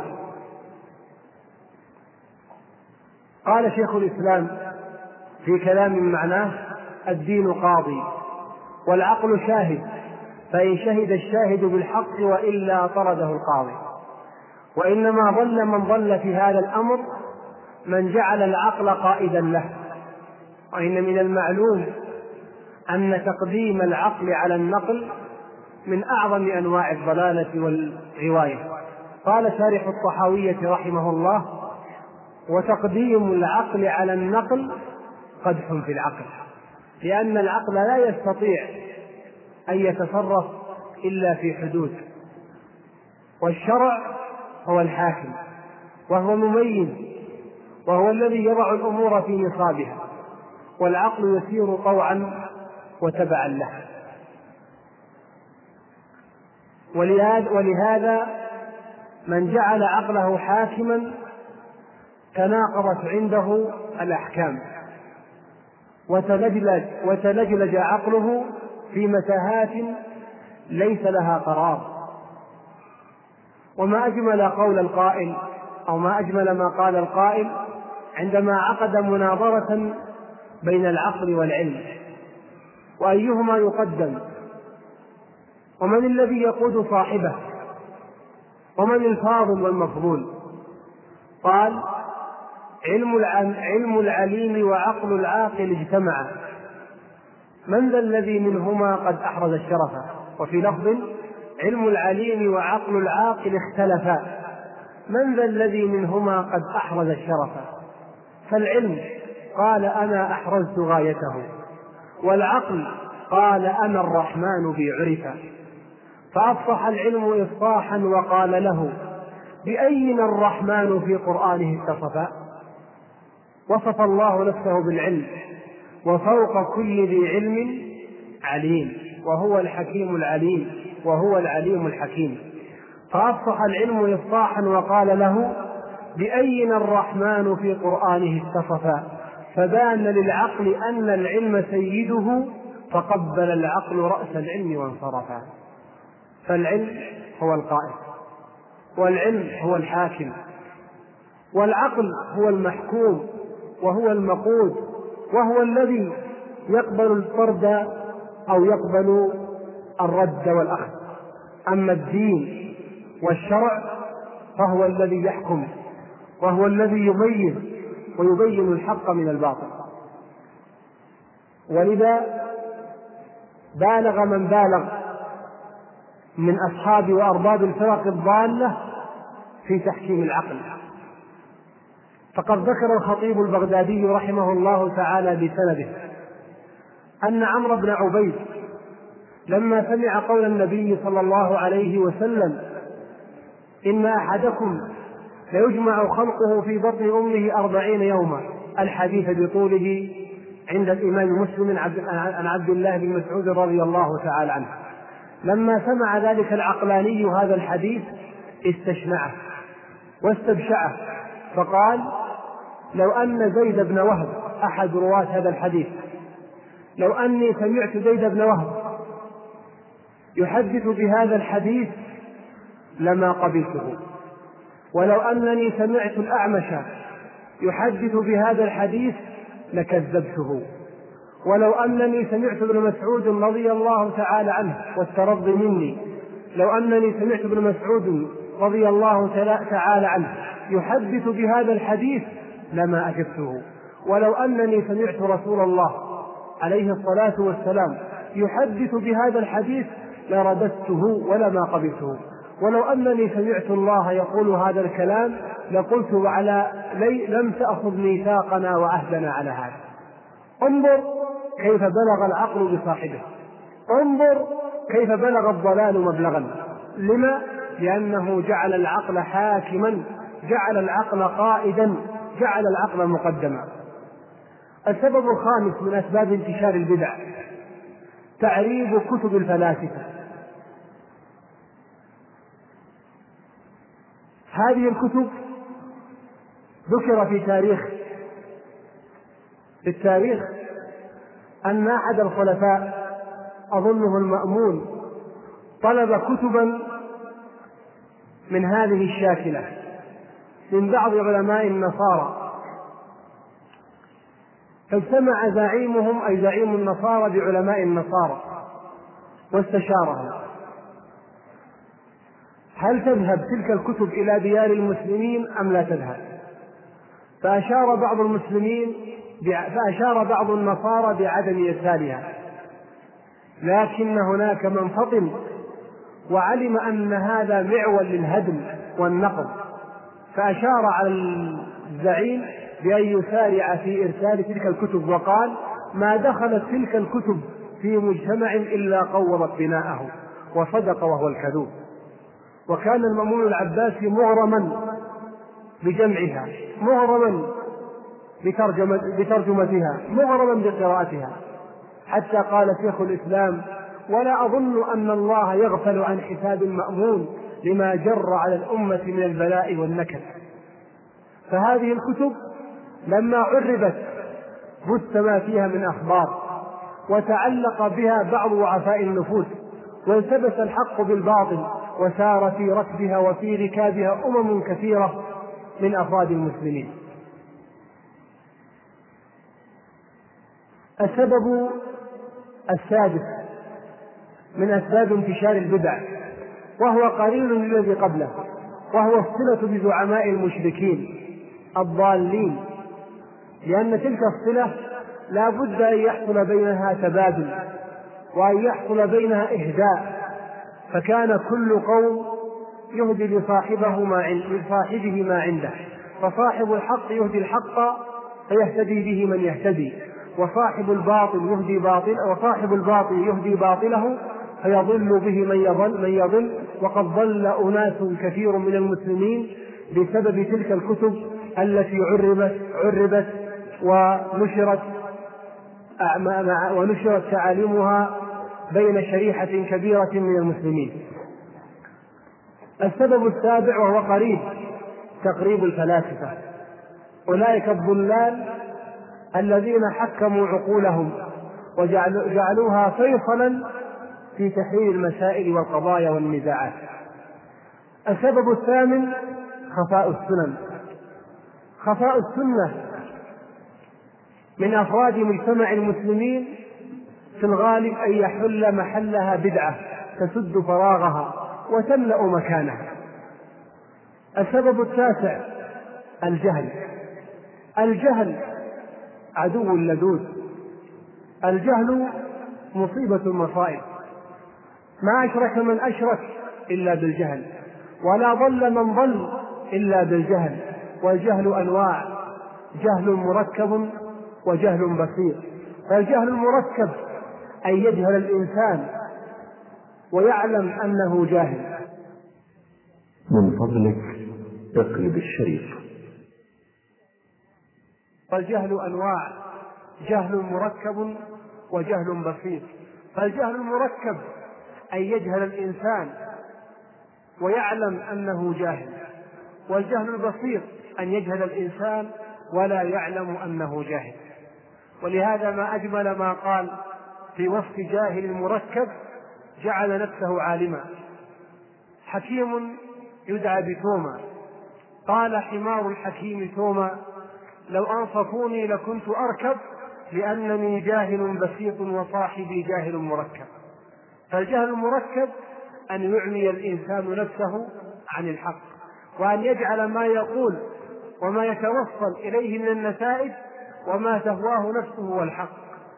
[SPEAKER 1] قال شيخ الإسلام في كلام معناه: الدين قاضي والعقل شاهد، فإن شهد الشاهد بالحق وإلا طرده القاضي. وإنما ضل من ضل في هذا الأمر من جعل العقل قائدا له. وإن من المعلوم أن تقديم العقل على النقل من أعظم أنواع الضلالة والغواية. قال شارح الطحاوية رحمه الله: وتقديم العقل على النقل قدح في العقل، لأن العقل لا يستطيع أن يتصرف إلا في حدود، والشرع هو الحاكم وهو مميز وهو الذي يضع الأمور في نصابها، والعقل يسير طوعا وتبعا له. ولهذا من جعل عقله حاكما تناقضت عنده الأحكام وتلجلج, وتلجلج عقله في متاهات ليس لها قرار. وما أجمل قول القائل أو ما أجمل ما قال القائل عندما عقد مناظرة بين العقل والعلم وأيهما يقدم ومن الذي يقود صاحبه ومن الفاضل والمفضول. قال: علم العليم وعقل العاقل اجتمعا، من ذا الذي منهما قد أحرز الشرف؟ وفي لفظ: علم العليم وعقل العاقل اختلفا، من ذا الذي منهما قد أحرز الشرف؟ فالعلم قال: أنا أحرزت غايته، والعقل قال: أنا الرحمن بي عرفا. فأفصح العلم إفصاحا وقال له: بأين الرحمن في قرآنه اتصفا؟ وصف الله نفسه بالعلم: وفوق كل ذي علم عليم، وهو الحكيم العليم، وهو العليم الحكيم. فأفصح العلم إفصاحا وقال له: بأين الرحمن في قرآنه اتصفا؟ فبان للعقل أن العلم سيده فقبل العقل رأس العلم وانصرفا. فالعلم هو القائد، والعلم هو الحاكم، والعقل هو المحكوم وهو المقود، وهو الذي يقبل الطرد أو يقبل الرد والأخذ. أما الدين والشرع فهو الذي يحكم، وهو الذي يميز ويبين الحق من الباطل. ولذا بالغ من بالغ من أصحاب وأرباب الفرق الضالة في تحكيم العقل. فقد ذكر الخطيب البغدادي رحمه الله تعالى بسنده أن عمرو بن عبيد لما سمع قول النبي صلى الله عليه وسلم إن أحدكم ليجمع خلقه في بطن أمه أربعين يوما، الحديث بطوله عند الإمام مسلم عن عبد الله بن مسعود رضي الله تعالى عنه، لما سمع ذلك العقلاني هذا الحديث استشنعه واستبشعه، فقال: لو أن زيد بن وهب أحد رواة هذا الحديث، لو أني سمعت زيد بن وهب يحدث بهذا الحديث لما قبلته، ولو أنني سمعت الأعمش يحدث بهذا الحديث لكذبته، ولو أنني سمعت ابن مسعود رضي الله تعالى عنه والترضي مني، لو أنني سمعت ابن مسعود رضي الله تعالى عنه يحدث بهذا الحديث لما أجبته، ولو أنني سمعت رسول الله عليه الصلاة والسلام يحدث بهذا الحديث لرددته ولما قبلته، ولو أنني سمعت الله يقول هذا الكلام لقلت وعلى لي لم تأخذ ميثاقنا وعهدنا على هذا. انظر كيف بلغ العقل بصاحبه، انظر كيف بلغ الضلال مبلغا. لما؟ لأنه جعل العقل حاكما، جعل العقل قائدا، جعل العقل مقدما. السبب الخامس من أسباب انتشار البدع تعريب كتب الفلاسفة. هذه الكتب ذكر في تاريخ في التاريخ أن أحد الخلفاء أظنه المأمون طلب كتبا من هذه الشاكلة من بعض علماء النصارى، فاجتمع زعيمهم أي زعيم النصارى بعلماء النصارى واستشارهم: هل تذهب تلك الكتب إلى ديار المسلمين أم لا تذهب؟ فأشار بعض المسلمين فأشار بعض النصارى بعدم إرسالها، لكن هناك من فطن وعلم أن هذا معول للهدم والنقض، فأشار على الزعيم بأن يسارع في إرسال تلك الكتب، وقال: ما دخلت تلك الكتب في مجتمع إلا قوضت بناءه، وصدق وهو الكذوب. وكان المأمون العباسي مغرما بجمعها، مغرما بترجمتها، مغرما بقراءتها، حتى قال شيخ الإسلام: ولا أظن أن الله يغفل عن حساب المأمون لما جر على الأمة من البلاء والنكد. فهذه الكتب لما عربت بث ما فيها من أخبار، وتعلق بها بعض وعفاء النفوس، والتبس الحق بالباطل، وسار في ركبها وفي ركابها أمم كثيرة من أفراد المسلمين. السبب السادس من أسباب انتشار البدع وهو قرين للذي قبله، وهو الصلة بزعماء المشركين الضالين، لأن تلك الصلة لا بد أن يحصل بينها تبادل وأن يحصل بينها إهداء، فكان كل قوم يهدي لصاحبه ما لصاحبه ما عنده، فصاحب الحق يهدي الحق فيهتدي به من يهتدي، وصاحب الباطل يهدي باطل وصاحب الباطل يهدي باطله فيضل به من يضل من يضل وقد ضل أناس كثير من المسلمين بسبب تلك الكتب التي عربت عربت ونشرت ونشرت تعاليمها بين شريحة كبيرة من المسلمين. السبب السابع وهو قريب تقريب الفلاسفة. أولئك الضلال الذين حكموا عقولهم وجعلوها فيصلا في تحرير المسائل والقضايا والنزاعات. السبب الثامن خفاء السنن. خفاء السنة من أفراد مجتمع المسلمين في الغالب أن يحل محلها بدعة تسد فراغها وتملأ مكانها. السبب التاسع الجهل. الجهل عدو لدود. الجهل مصيبة المصائب، ما أشرك من أشرك إلا بالجهل، ولا ضل من ضل إلا بالجهل. والجهل أنواع: جهل مركب وجهل بسيط. فالجهل المركب أن يجهل الإنسان ويعلم أنه جاهل.
[SPEAKER 2] من فضلك اقلب الشريف.
[SPEAKER 1] فالجهل أنواع: جهل مركب وجهل بسيط. فالجهل المركب أن يجهل الإنسان ويعلم أنه جاهل، والجهل البسيط أن يجهل الإنسان ولا يعلم أنه جاهل. ولهذا ما أجمل ما قال في وصف جاهل مركب: جعل نفسه عالما. حكيم يدعى بتوما، قال حمار الحكيم توما: لو أنصفوني لكنت أركب لأنني جاهل بسيط وصاحبي جاهل مركب. فالجهل المركب أن يعمي الإنسان نفسه عن الحق، وأن يجعل ما يقول وما يتوصل إليه من النتائج وما تهواه نفسه هو الحق.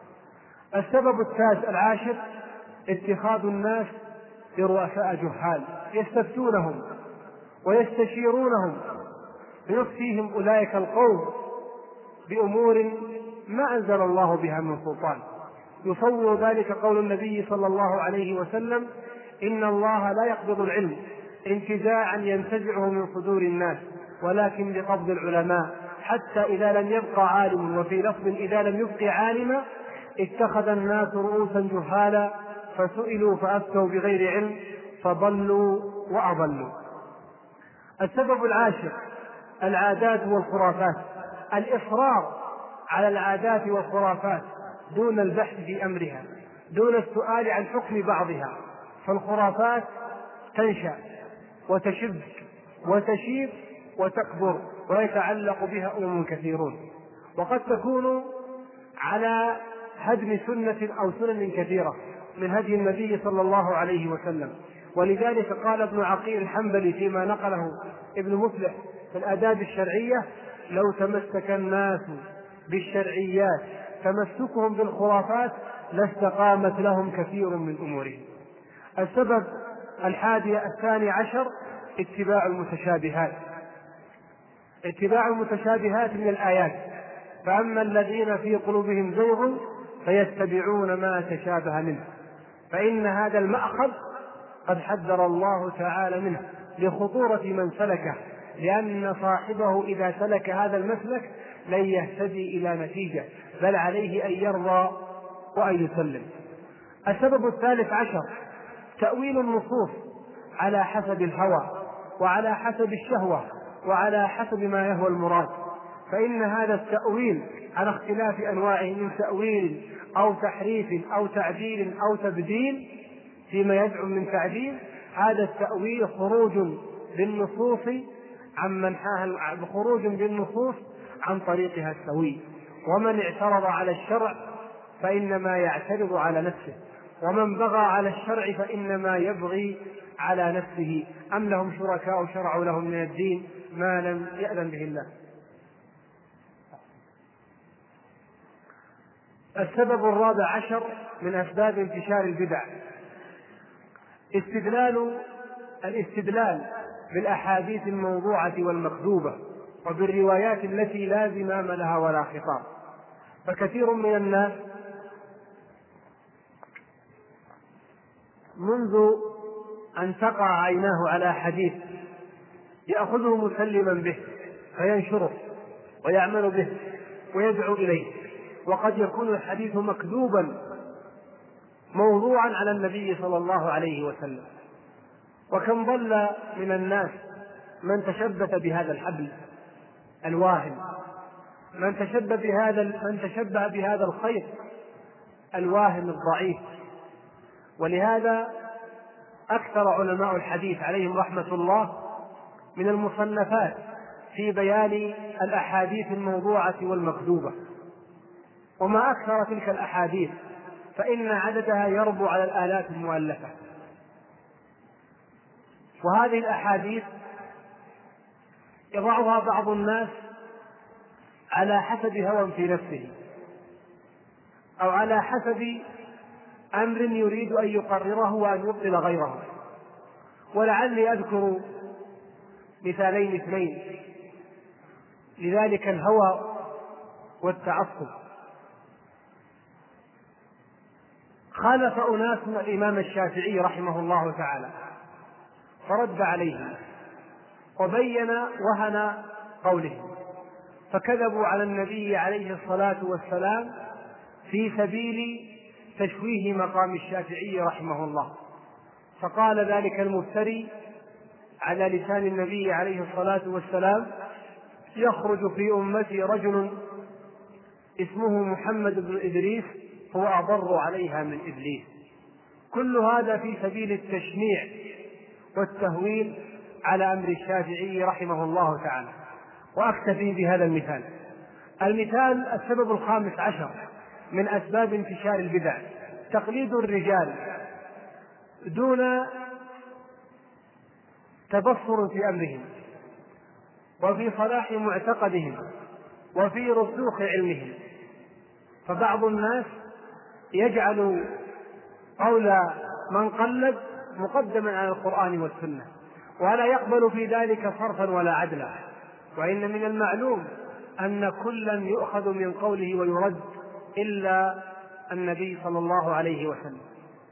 [SPEAKER 1] السبب التاسع العاشر اتخاذ الناس برؤساء جهال يستفتونهم ويستشيرونهم فيفتيهم أولئك القوم بأمور ما أنزل الله بها من سلطان. يصور ذلك قول النبي صلى الله عليه وسلم: إن الله لا يقبض العلم انتزاعا ينتزعه من صدور الناس، ولكن بقبض العلماء، حتى إذا لم يبقى عالم. وفي لفظ: إذا لم يبق عالما اتخذ الناس رؤوسا جهالا فسئلوا فأفتوا بغير علم فضلوا وأضلوا. السبب العاشر العادات والخرافات. الإصرار على العادات والخرافات دون البحث في أمرها، دون السؤال عن حكم بعضها. فالخرافات تنشأ وتشب وتشيب وتكبر ويتعلق بها أمم كثيرون، وقد تكون على هدم سنة أو سنن كثيرة من هدي النبي صلى الله عليه وسلم. ولذلك قال ابن عقيل الحنبلي فيما نقله ابن مفلح في الآداب الشرعية: لو تمسك الناس بالشرعيات تمسكهم بالخرافات لاستقامت لهم كثير من أمورهم. السبب الحادي الثاني عشر اتباع المتشابهات. اتباع المتشابهات من الآيات: فأما الذين في قلوبهم زيغ فيتبعون ما تشابه منه. فإن هذا المأخذ قد حذر الله تعالى منه لخطورة من سلكه، لأن صاحبه إذا سلك هذا المسلك لن يهتدي إلى نتيجة، بل عليه أن يرضى وأن يسلم. السبب الثالث عشر تأويل النصوص على حسب الهوى وعلى حسب الشهوة وعلى حسب ما يهوى المراد. فإن هذا التأويل على اختلاف أنواعه من تأويل أو تحريف أو تعديل أو تبديل فيما يدعو من تعديل، هذا التأويل خروج بالنصوص عن منحاها، خروج بالنصوص عن طريقها السوي. ومن اعترض على الشرع فإنما يعترض على نفسه، ومن بغى على الشرع فإنما يبغي على نفسه. أم لهم شركاء شرعوا لهم من الدين ما لم يأذن به الله. السبب الرابع عشر من أسباب انتشار البدع استدلال الاستدلال بالأحاديث الموضوعة والمكذوبة وبالروايات التي لا زمام لها ولا خطاب. فكثير من الناس منذ أن تقع عيناه على حديث يأخذه مسلما به فينشره ويعمل به ويدعو إليه، وقد يكون الحديث مكذوبا موضوعا على النبي صلى الله عليه وسلم. وكم ضل من الناس من تشبث بهذا الحبل الواهن من تشبه بهذا من تشبه بهذا الخير الواهم الضعيف. ولهذا أكثر علماء الحديث عليهم رحمة الله من المصنفات في بيان الأحاديث الموضوعة والمكذوبة. وما أكثر تلك الأحاديث فإن عددها يربو على الآلاف المؤلفة. وهذه الأحاديث يضعها بعض الناس على حسب هوى في نفسه أو على حسب أمر يريد أن يقرره وأن يبطل غيره. ولعلي أذكر مثالين اثنين لذلك الهوى والتعصب. خالف أناس الإمام الشافعي رحمه الله تعالى فرد عليهم وبين وهن قولهم، فكذبوا على النبي عليه الصلاة والسلام في سبيل تشويه مقام الشافعي رحمه الله. فقال ذلك المفتري على لسان النبي عليه الصلاة والسلام: يخرج في أمتي رجل اسمه محمد بن إدريس هو أضر عليها من إبليس. كل هذا في سبيل التشنيع والتهويل على أمر الشافعي رحمه الله تعالى. وأكتفي بهذا المثال. المثال السبب الخامس عشر من أسباب انتشار البدع: تقليد الرجال دون تبصر في أمرهم وفي صلاح معتقدهم وفي رسوخ علمهم. فبعض الناس يجعل قول من قلد مقدما على القرآن والسنة ولا يقبل في ذلك صرفا ولا عدلا. وإن من المعلوم أن كلا يؤخذ من قوله ويرد إلا النبي صلى الله عليه وسلم.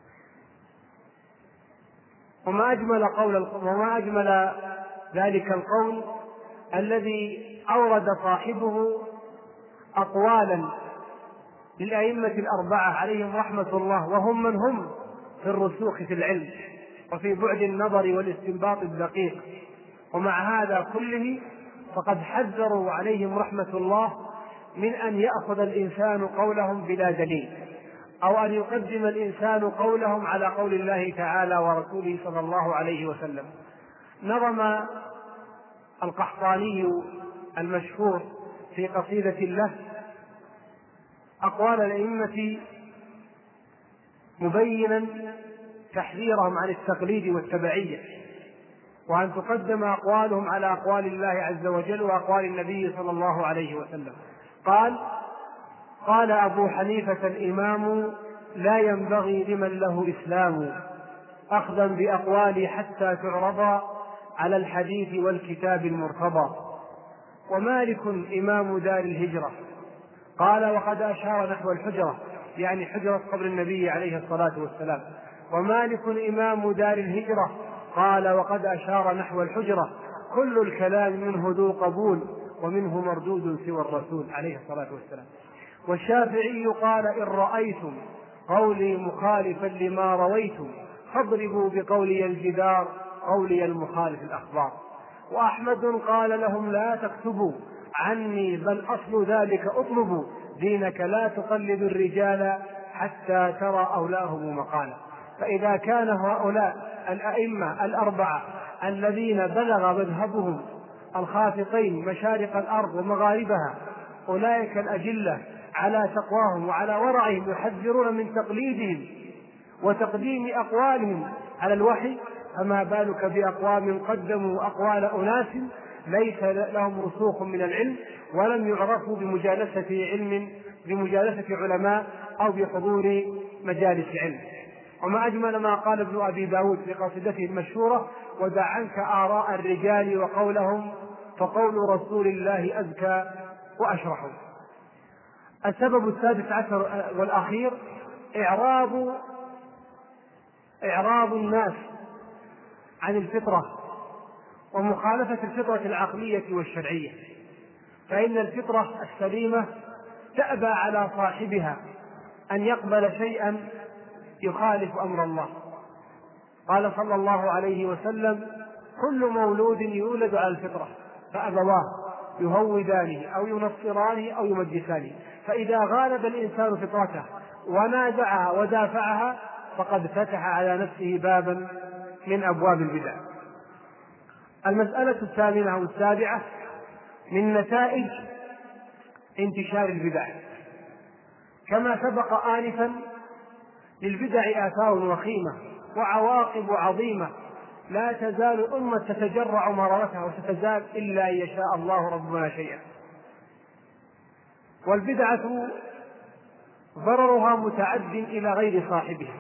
[SPEAKER 1] وما أجمل قول وما أجمل ذلك القول الذي أورد صاحبه أقوالا للأئمة الأربعة عليهم رحمة الله، وهم من هم في الرسوخ في العلم وفي بعد النظر والاستنباط الدقيق. ومع هذا كله فقد حذروا عليهم رحمة الله من أن يأخذ الإنسان قولهم بلا دليل، أو أن يقدم الإنسان قولهم على قول الله تعالى ورسوله صلى الله عليه وسلم. نظم القحطاني المشهور في قصيدة له أقوال الأئمة مبينا تحذيرهم عن التقليد والتبعية، وأن تقدم أقوالهم على أقوال الله عز وجل وأقوال النبي صلى الله عليه وسلم. قال: قال أبو حنيفة الإمام: لا ينبغي لمن له إسلام أخذا بأقوالي حتى تعرض على الحديث والكتاب المرتضى. ومالك إمام دار الهجرة قال وقد أشار نحو الحجرة، يعني حجرة قبر النبي عليه الصلاة والسلام. ومالك إمام دار الهجرة قال وقد أشار نحو الحجرة: كل الكلام منه ذو قبول ومنه مردود سوى الرسول عليه الصلاة والسلام. والشافعي قال: إن رأيتم قولي مخالفا لما رويتم فاضربوا بقولي الجدار قولي المخالف الأخبار. وأحمد قال لهم: لا تكتبوا عني بل أصل ذلك اطلبوا، دينك لا تقلد الرجال حتى ترى أولاهم مقالا. فإذا كان هؤلاء الأئمة الأربعة الذين بلغ مذهبهم الخافقين مشارق الأرض ومغاربها أولئك الأجلة على تقواهم وعلى ورعهم يحذرون من تقليدهم وتقديم أقوالهم على الوحي، فما بالك بأقوام قدموا أقوال أناس ليس لهم رسوخ من العلم ولم يعرفوا بمجالسة علم بمجالسة علماء أو بحضور مجالس علم. وما أجمل ما قال ابن أبي داود في قصيدته المشهورة: ودع عنك آراء الرجال وقولهم فقول رسول الله أزكى وأشرح. السبب السادس عشر والأخير: إعراض إعراض الناس عن الفطرة ومخالفة الفطرة العقلية والشرعية. فإن الفطرة السليمة تأبى على صاحبها أن يقبل شيئا يخالف أمر الله. قال صلى الله عليه وسلم: كل مولود يولد على الفطرة فأبواه يهودانه أو ينصرانه أو يمجسانه. فإذا غالب الإنسان فطرته ونازعها ودافعها فقد فتح على نفسه بابا من أبواب البدع. المسألة الثامنة أو السابعة من نتائج انتشار البدع. كما سبق آنفا للبدع آثار وخيمة وعواقب عظيمة لا تزال الأمة تتجرع مرارتها وستزال إلا أن يشاء الله ربنا شيئا. والبدعة ضررها متعد إلى غير صاحبها،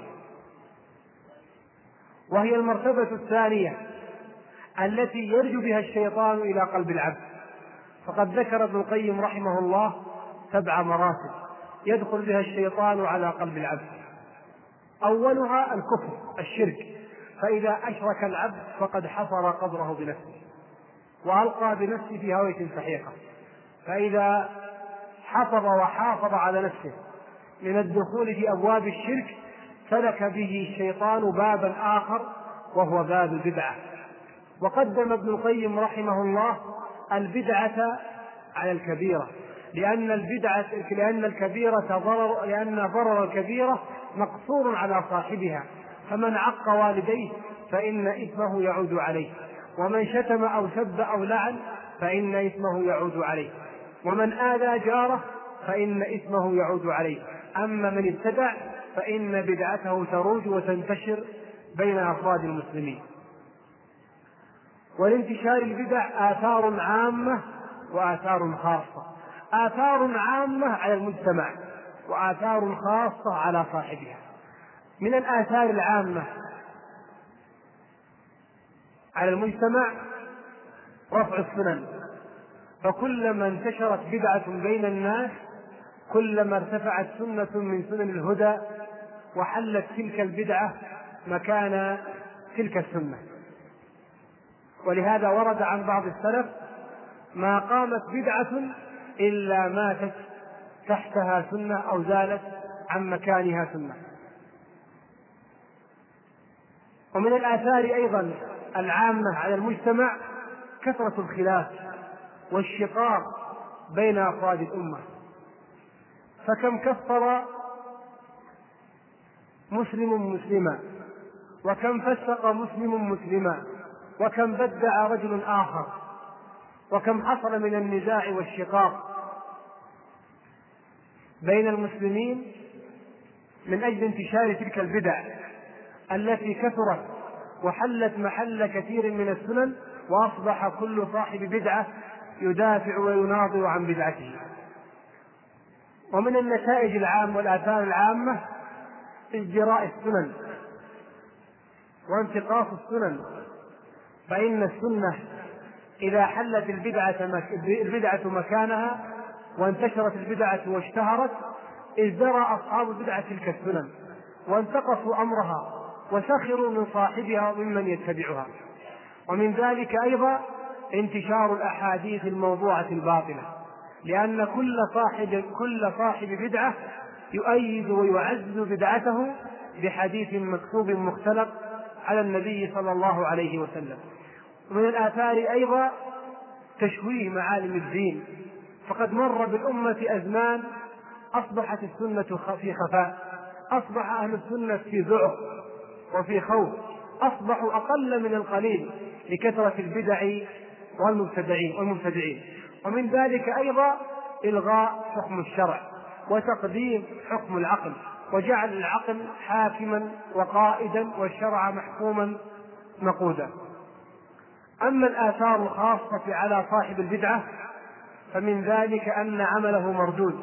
[SPEAKER 1] وهي المرتبة الثانية التي يرجو بها الشيطان إلى قلب العبد. فقد ذكر ابن القيم رحمه الله سبع مراتب يدخل بها الشيطان على قلب العبد. أولها الكفر الشرك، فإذا أشرك العبد فقد حفر قبره بنفسه وألقى بنفسه في هوية سحيقة. فإذا حفظ وحافظ على نفسه من الدخول في أبواب الشرك سلك به الشيطان بابا آخر وهو باب البدعة. وقدم ابن القيم رحمه الله البدعة على الكبيرة، لأن البدعة لأن الكبيرة ضرر لأن ضرر الكبيرة مقصور على صاحبها، فمن عق والديه فإن إثمه يعود عليه، ومن شتم أو سب أو لعن فإن إثمه يعود عليه، ومن آذى جاره فإن إثمه يعود عليه. أما من ابتدع فإن بدعته تروج وتنتشر بين أفراد المسلمين. ولانتشار البدع آثار عامة وآثار خاصة. آثار عامة على المجتمع وآثار خاصة على صاحبها. من الآثار العامة على المجتمع رفع السنن، فكلما انتشرت بدعة بين الناس كلما ارتفعت سنة من سنن الهدى وحلت تلك البدعة مكان تلك السنة. ولهذا ورد عن بعض السلف ما قامت بدعة إلا ماتت تحتها سنة أو زالت عن مكانها سنة. ومن الآثار أيضا العامة على المجتمع كثرة الخلاف والشقاق بين أفراد الأمة. فكم كفر مسلم مسلما، وكم فسق مسلم مسلما، وكم بدع رجل آخر، وكم حصل من النزاع والشقاق بين المسلمين من أجل انتشار تلك البدع التي كثرت وحلت محل كثير من السنن، وأصبح كل صاحب بدعة يدافع ويناظر عن بدعته. ومن النتائج العامة والآثار العامة ازدراء السنن وانتقاص السنن. فإن السنة إذا حلت البدعة البدعة مكانها وانتشرت البدعة واشتهرت ازدرى أصحاب البدعة تلك السنن وانتقصوا أمرها وسخروا من صاحبها وممن يتبعها. ومن ذلك أيضا انتشار الأحاديث الموضوعة الباطلة، لأن كل صاحب كل صاحب بدعة يؤيد ويعزز بدعته بحديث مكتوب مختلق على النبي صلى الله عليه وسلم. ومن الآثار أيضا تشويه معالم الدين، فقد مر بالأمة أزمان أصبحت السنة في خفاء، أصبح أهل السنة في ذعر وفي خوف، أصبحوا أقل من القليل لكثرة البدع والمبتدعين والمبتدعين. ومن ذلك أيضا إلغاء حكم الشرع وتقديم حكم العقل، وجعل العقل حاكما وقائدا والشرع محكوما مقودا. أما الآثار الخاصة على صاحب البدعة فمن ذلك أن عمله مردود،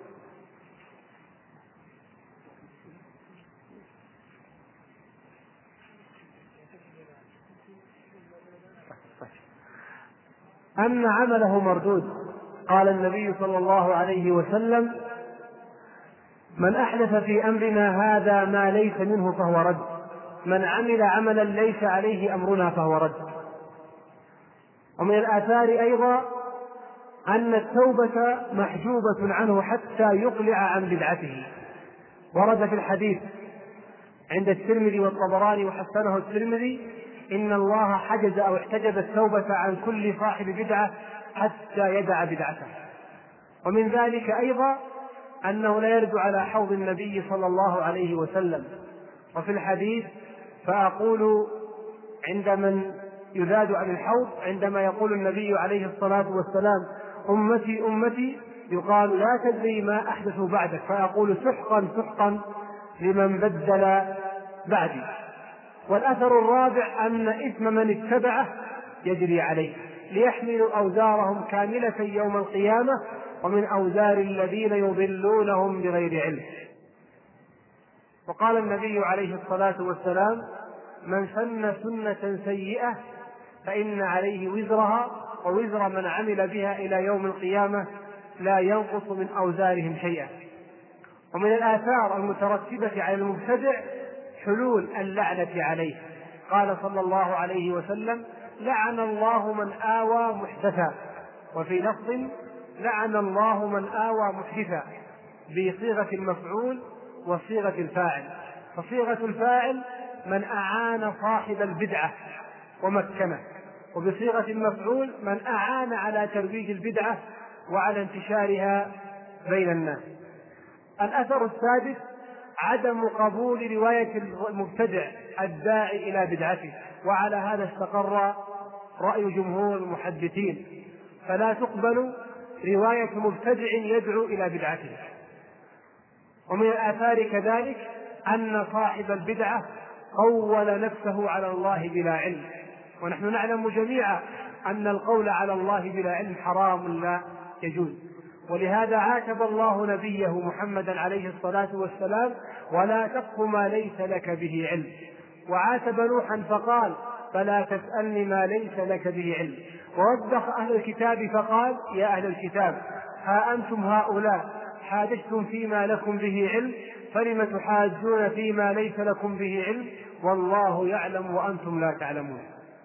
[SPEAKER 1] أن عمله مردود. قال النبي صلى الله عليه وسلم: من أحدث في أمرنا هذا ما ليس منه فهو رد، من عمل عملا ليس عليه أمرنا فهو رد. ومن الآثار أيضا أن التوبة محجوبة عنه حتى يقلع عن بدعته. ورد في الحديث عند الترمذي والطبراني وحسنه الترمذي: إن الله حجز أو احتجب التوبة عن كل صاحب بدعة حتى يدع بدعته. ومن ذلك أيضا أنه لا يرد على حوض النبي صلى الله عليه وسلم. وفي الحديث فأقول عند من يذاد عن الحوض عندما يقول النبي عليه الصلاة والسلام أمتي أمتي يقال لا تدري ما أحدثوا بعدك، فأقول سحقا سحقا لمن بدل بعدي. والأثر الرابع أن إثم من اتبعه يجري عليه ليحملوا أوزارهم كاملة يوم القيامة ومن أوزار الذين يضلونهم بغير علم. وقال النبي عليه الصلاة والسلام من سن سنة سيئة فإن عليه وزرها ووزر من عمل بها إلى يوم القيامة لا ينقص من أوزارهم شيئا. ومن الآثار المترتبة على المبتدع حلول اللعنة عليه. قال صلى الله عليه وسلم لعن الله من آوى محدثا، وفي لفظ لعن الله من آوى محدثا بصيغة المفعول وصيغة الفاعل. فصيغة الفاعل من أعان صاحب البدعة ومكنه، وبصيغة المفعول من أعان على ترويج البدعة وعلى انتشارها بين الناس. الأثر السادس عدم قبول رواية المبتدع الداعي إلى بدعته، وعلى هذا استقر رأي جمهور المحدثين، فلا تقبل رواية مبتدع يدعو إلى بدعته. ومن الآثار كذلك أن صاحب البدعة قول نفسه على الله بلا علم، ونحن نعلم جميعا أن القول على الله بلا علم حرام لا يجوز. ولهذا عاتب الله نبيه محمدا عليه الصلاة والسلام ولا تقف ما ليس لك به علم، وعاتب نوحا فقال فلا تسألني ما ليس لك به علم، ووبخ أهل الكتاب فقال يا أهل الكتاب ها أنتم هؤلاء حاججتم فيما لكم به علم فلم تحاجون فيما ليس لكم به علم والله يعلم وأنتم لا تعلمون.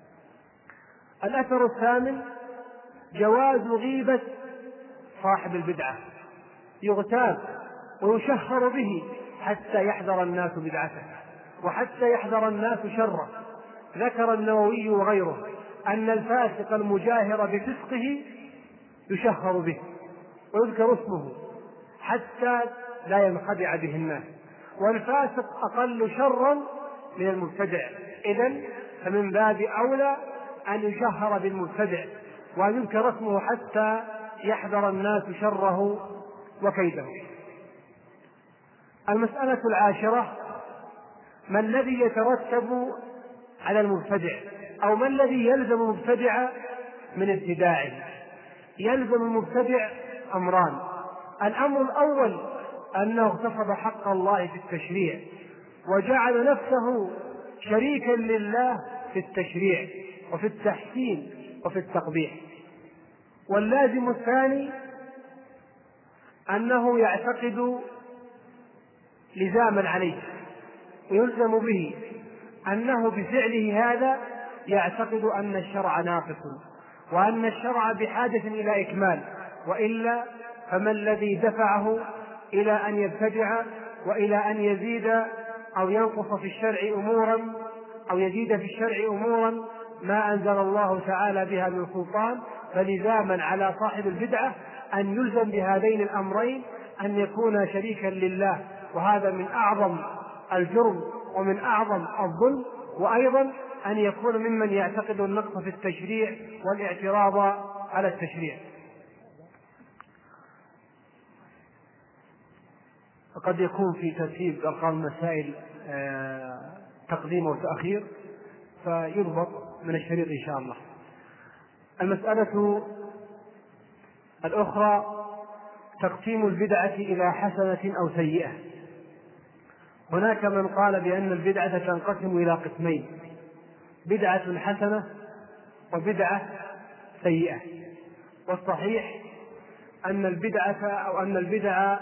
[SPEAKER 1] الأثر الثامن جواز غيبة صاحب البدعة، يغتاب ويشهر به حتى يحذر الناس بدعته وحتى يحذر الناس شره. ذكر النووي وغيره أن الفاسق المجاهر بفسقه يشهر به ويذكر اسمه حتى لا ينخدع به الناس، والفاسق أقل شرا من المبتدع. إذن فمن باب أولى أن يشهر بالمبتدع وأن يذكر اسمه حتى يحذر الناس شره وكيده. المسألة العاشرة ما الذي يترتب على المبتدع، أو ما الذي يلزم المبتدع من ابتداعه؟ يلزم المبتدع أمران. الأمر الأول أنه اغتصب حق الله في التشريع وجعل نفسه شريكا لله في التشريع وفي التحسين وفي التقبيح. واللازم الثاني أنه يعتقد لزاما عليه ويلزم به أنه بفعله هذا يعتقد أن الشرع ناقص وأن الشرع بحاجة إلى إكمال، وإلا فما الذي دفعه إلى أن يبتدع وإلى أن يزيد أو ينقص في الشرع أمورا أو يزيد في الشرع أمورا ما أنزل الله تعالى بها من سلطان؟ فلزاما على صاحب البدعة أن يلزم بهذين الأمرين، أن يكون شريكا لله وهذا من أعظم الجرم ومن أعظم الظلم، وأيضا أن يكون ممن يعتقد النقص في التشريع والاعتراض على التشريع. وقد يكون في ترتيب أرقام المسائل تقديم وتأخير فيضبط من الشريط إن شاء الله. المسألة الأخرى تقسيم البدعة إلى حسنة أو سيئة. هناك من قال بأن البدعة تنقسم إلى قسمين: بدعة حسنة وبدعة سيئة. والصحيح أن البدعة أو أن البدعة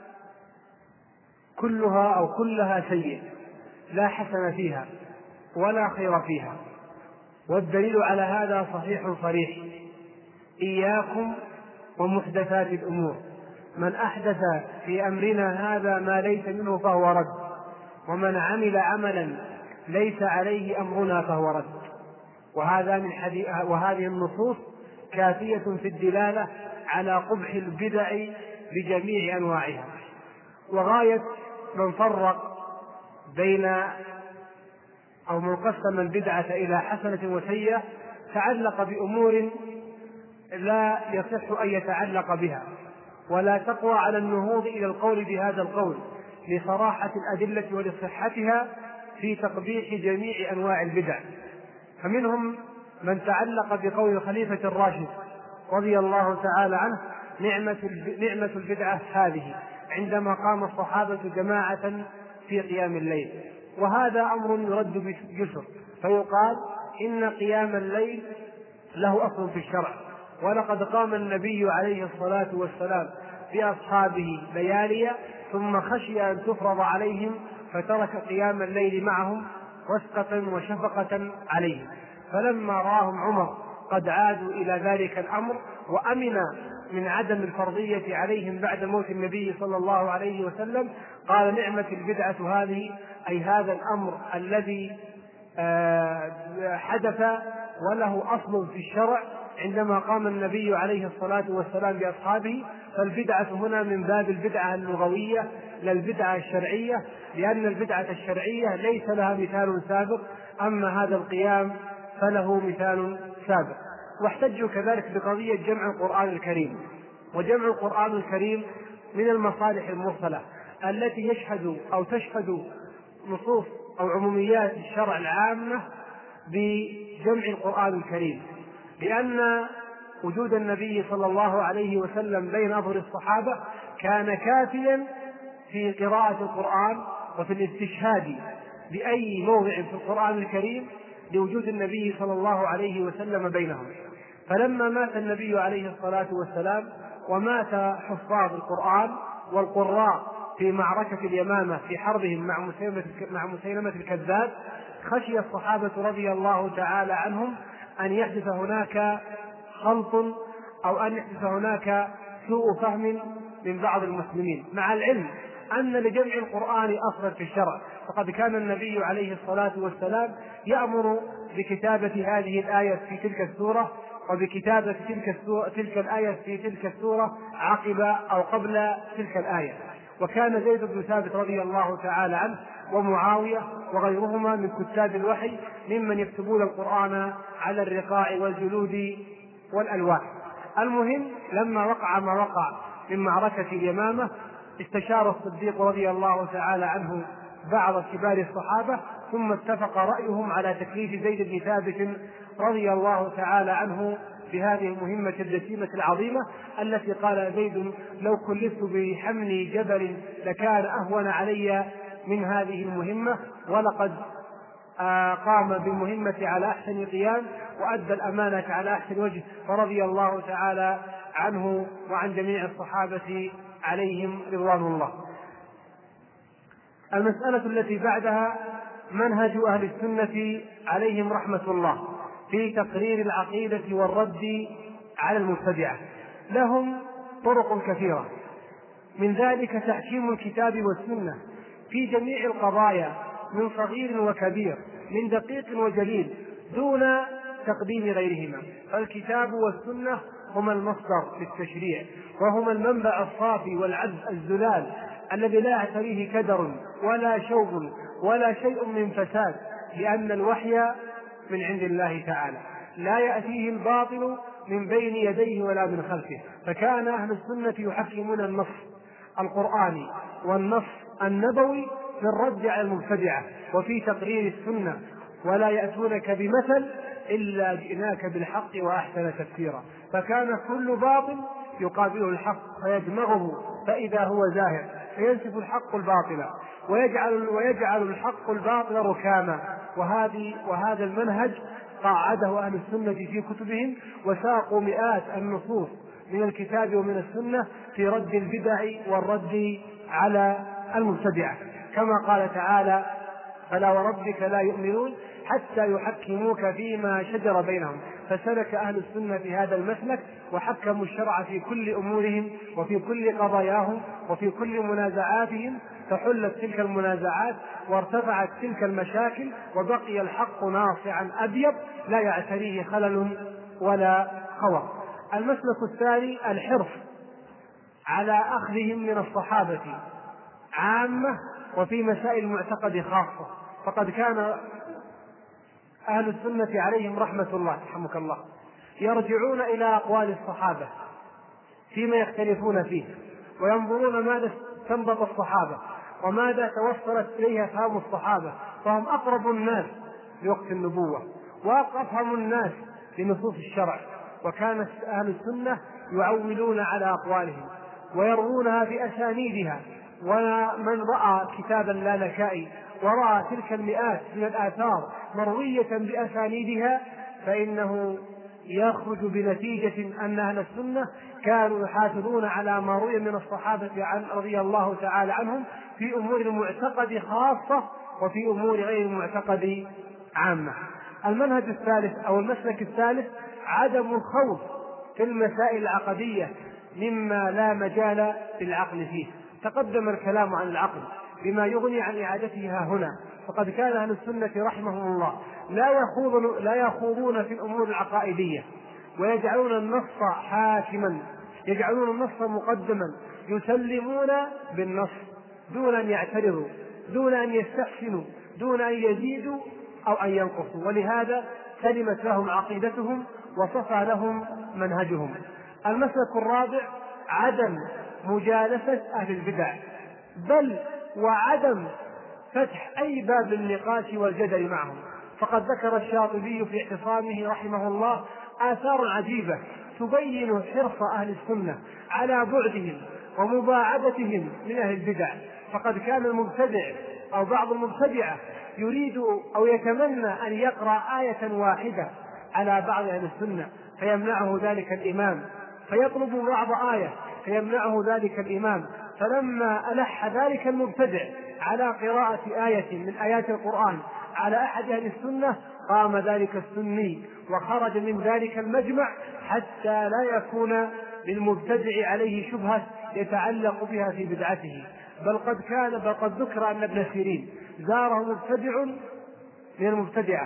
[SPEAKER 1] كلها أو كلها سيئة لا حسن فيها ولا خير فيها. والدليل على هذا صحيح صريح: إياكم ومحدثات الأمور، من أحدث في أمرنا هذا ما ليس منه فهو رد، ومن عمل عملا ليس عليه أمرنا فهو رد. وهذا من حديث وهذه النصوص كافية في الدلالة على قبح البدع بجميع أنواعها. وغاية من فرق بين أو من قسم البدعة إلى حسنة وسيئة تعلق بأمور لا يصح أن يتعلق بها، ولا تقوى على النهوض إلى القول بهذا القول لصراحة الأدلة ولصحتها في تقبيح جميع أنواع البدع. فمنهم من تعلق بقول الخليفة الراشد رضي الله تعالى عنه: نعمة البدعة هذه، عندما قام الصحابة جماعة في قيام الليل. وهذا أمر يرد بجسر، فيقال إن قيام الليل له أصل في الشرع، ولقد قام النبي عليه الصلاة والسلام بأصحابه ليالي ثم خشي أن تفرض عليهم فترك قيام الليل معهم رفقة وشفقة عليهم. فلما راهم عمر قد عادوا إلى ذلك الأمر وأمن من عدم الفرضية عليهم بعد موت النبي صلى الله عليه وسلم، قال: نعمة البدعة هذه، أي هذا الأمر الذي حدث وله أصل في الشرع عندما قام النبي عليه الصلاة والسلام بأصحابه. فالبدعة هنا من باب البدعة اللغوية لا البدعة الشرعية، لأن البدعة الشرعية ليس لها مثال سابق، أما هذا القيام فله مثال سابق. واحتجوا كذلك بقضية جمع القرآن الكريم. وجمع القرآن الكريم من المصالح المرسلة التي يشهد أو تشهد نصوص أو عموميات الشرع العامة بجمع القرآن الكريم، لأن وجود النبي صلى الله عليه وسلم بين أظهر الصحابة كان كافيا في قراءة القرآن وفي الاستشهاد بأي موضع في القرآن الكريم لوجود النبي صلى الله عليه وسلم بينهم. فلما مات النبي عليه الصلاة والسلام ومات حفاظ القرآن والقراء في معركة اليمامة في حربهم مع مسيلمة, مع مسيلمة الكذاب، خشي الصحابة رضي الله تعالى عنهم أن يحدث هناك خلط أو أن يحدث هناك سوء فهم من بعض المسلمين، مع العلم أن لجمع القرآن أصلا في الشرع. فقد كان النبي عليه الصلاة والسلام يأمر بكتابة هذه الآية في تلك السورة وبكتابة تلك, السورة تلك الآية في تلك السورة عقب أو قبل تلك الآية. وكان زيد بن ثابت رضي الله تعالى عنه ومعاوية وغيرهما من كتاب الوحي ممن يكتبون القرآن على الرقاع والجلود والألواح. المهم لما وقع ما وقع من معركة اليمامة استشار الصديق رضي الله تعالى عنه بعض كبار الصحابة، ثم اتفق رأيهم على تكليف زيد بن ثابت رضي الله تعالى عنه بهذه المهمة الجسيمة العظيمة التي قال زيد: لو كلفت بحمل جبل لكان أهون علي من هذه المهمة، ولقد قام بالمهمة على أحسن قيام وأدى الأمانة على أحسن وجه، فرضي الله تعالى عنه وعن جميع الصحابة عليهم رضوان الله. المسألة التي بعدها منهج أهل السنة عليهم رحمة الله في تقرير العقيدة والرد على المبتدعة. لهم طرق كثيرة، من ذلك تحكيم الكتاب والسنة في جميع القضايا من صغير وكبير، من دقيق وجليل، دون تقديم غيرهما. فالكتاب والسنة هما المصدر للتشريع، وهما المنبع الصافي والعذب الزلال الذي لا يعتريه كدر ولا شوب ولا شيء من فساد، لأن الوحي من عند الله تعالى لا يأتيه الباطل من بين يديه ولا من خلفه. فكان أهل السنة يحكمون النص القرآني والنص النبوي في الرد على المبتدعة وفي تقرير السنة، ولا يأتونك بمثل إلا جئناك بالحق وأحسن تفسيرا. فكان كل باطل يقابله الحق فيدمغه فإذا هو زاهر، فينسف الحق الباطل ويجعل, ويجعل الحق الباطل ركاما. وهذه وهذا المنهج قاعده أهل السنة في كتبهم، وساقوا مئات النصوص من الكتاب ومن السنة في رد البدع والرد على المبتدعة، كما قال تعالى: فلا وربك لا يؤمنون حتى يحكموك فيما شجر بينهم. فسلك أهل السنة في هذا المسلك وحكموا الشرع في كل أمورهم وفي كل قضاياهم وفي كل منازعاتهم، فحلت تلك المنازعات وارتفعت تلك المشاكل، وبقي الحق ناصعا أبيض لا يعتريه خلل ولا خور. المسلك الثاني الحرص على أخذهم من الصحابة عامة وفي مسائل المعتقد خاصة، فقد كان أهل السنة عليهم رحمة الله رحمك الله يرجعون إلى أقوال الصحابة فيما يختلفون فيه، وينظرون ماذا استنبط الصحابة وماذا توصلت إليها فهم الصحابة، فهم أقرب الناس لوقت النبوة وأفهم الناس لنصوص الشرع. وكان أهل السنة يعولون على أقوالهم ويروونها بأسانيدها، ومن رأى كتابا لا نكائي ورأى تلك المئات من الآثار مروية بأسانيدها فإنه يخرج بنتيجة أن أهل السنة كانوا يحافظون على ما روي من الصحابة عن رضي الله تعالى عنهم في أمور المعتقد خاصة وفي أمور غير المعتقد عامة. المنهج الثالث أو المسلك الثالث عدم الخوض في المسائل العقدية مما لا مجال للعقل فيه. تقدم الكلام عن العقل بما يغني عن إعادتها هنا، فقد كان أهل السنة رحمهم الله لا يخوضون, لا يخوضون في الأمور العقائدية ويجعلون النص حاكما، يجعلون النص مقدما، يسلمون بالنص دون أن يعترضوا، دون أن يستحسنوا، دون أن يزيدوا أو أن ينقصوا، ولهذا سلمت لهم عقيدتهم وصفى لهم منهجهم. المسلك الرابع عدم مجالسة أهل البدع، بل وعدم فتح أي باب للنقاش والجدل معهم، فقد ذكر الشاطبي في اعتصامه رحمه الله آثار عجيبة تبين حرص أهل السنة على بعدهم ومباعدتهم من أهل البدع. فقد كان المبتدع أو بعض المبتدعة يريد أو يتمنى أن يقرأ آية واحدة على بعض أهل السنة فيمنعه ذلك الإمام، فيطلب بعض آية فيمنعه ذلك الإمام، فلما ألح ذلك المبتدع على قراءة آية من آيات القرآن على أحد أهل السنة قام ذلك السني وخرج من ذلك المجمع حتى لا يكون للمبتدع عليه شبهة يتعلق بها في بدعته. بل قد كان بل قد ذكر أن ابن سيرين زاره مبتدع من المبتدعة،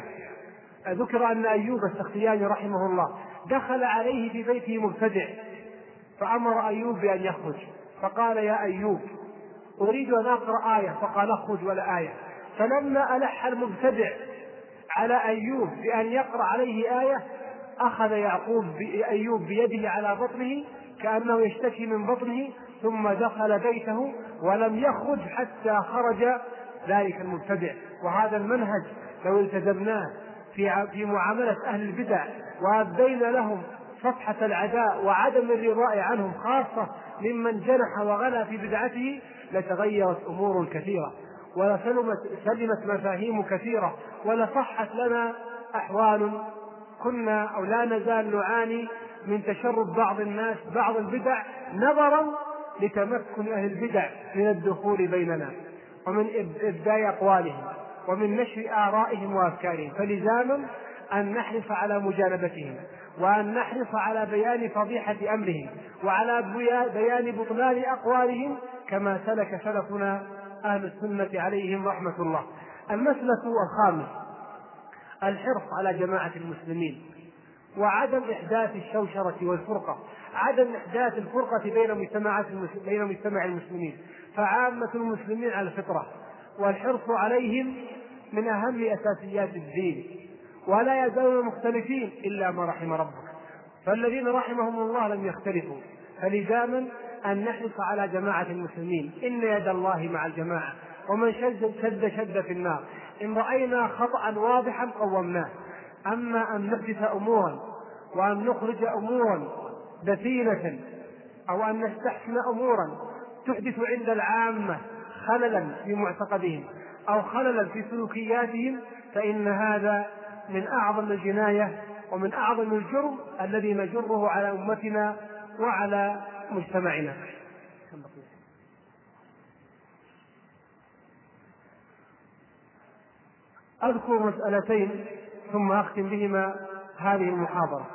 [SPEAKER 1] ذكر أن أيوب السختياني رحمه الله دخل عليه في بيته مبتدع فأمر أيوب بأن يخرج، فقال يا أيوب أريد أن أقرأ آية، فقال اخرج ولا آية. فلما ألح المبتدع على أيوب بأن يقرأ عليه آية أخذ يعقوب أيوب بيده على بطنه كأنه يشتكي من بطنه، ثم دخل بيته ولم يخرج حتى خرج ذلك المبتدع. وهذا المنهج لو التزمناه في في معاملة أهل البدع وأبدينا لهم صفحة العداء وعدم الرضاء عنهم خاصة ممن جنح وغلا في بدعته لتغيرت أمور كثيرة ولسلمت مفاهيم كثيرة ولصحت لنا أحوال كنا أو لا نزال نعاني من تشرب بعض الناس بعض البدع نظرا لتمكن أهل البدع من الدخول بيننا ومن إبداء أقوالهم ومن نشر آرائهم وأفكارهم، فلزاما أن نحرص على مجانبتهم وأن نحرص على بيان فضيحة أمرهم وعلى بيان بطلان أقوالهم كما سلك سلفنا أهل السنة عليهم رحمة الله. المسلك الخامس الحرص على جماعة المسلمين وعدم إحداث الشوشرة والفرقة، عدم إحداث الفرقة بين مجتمعات بين مجتمع المسلمين، فعامة المسلمين على الفطرة والحرص عليهم من أهم أساسيات الدين، ولا يزالون مختلفين إلا ما رحم ربك، فالذين رحمهم الله لم يختلفوا، فلزاما أن نحرص على جماعة المسلمين. إن يد الله مع الجماعة ومن شد شد شد في النار، إن رأينا خطأ واضحا قومناه، أما أن نحدث أمورا وأن نخرج أمورا دفينة أو أن نستحسن أمورا تحدث عند العامة خللا في معتقدهم أو خللا في سلوكياتهم فإن هذا من أعظم الجناية ومن أعظم الجرم الذي نجره على أمتنا وعلى مجتمعنا. أذكر مسألتين ثم أختم بهما هذه المحاضرة.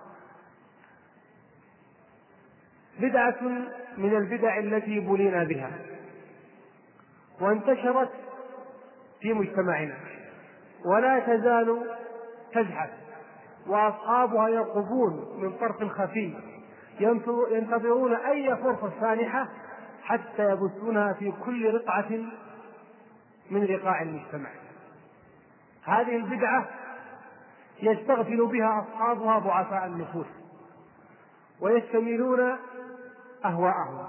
[SPEAKER 1] بدعة من البدع التي بلينا بها وانتشرت في مجتمعنا ولا تزال تزحف وأصحابها يرقبون من طرف خفي ينتظرون أي فرصة سانحة حتى يبثونها في كل رقعة من رقاع المجتمع. هذه البدعة يستغفل بها أصحابها ضعفاء النفوس ويستميلون أهواءهم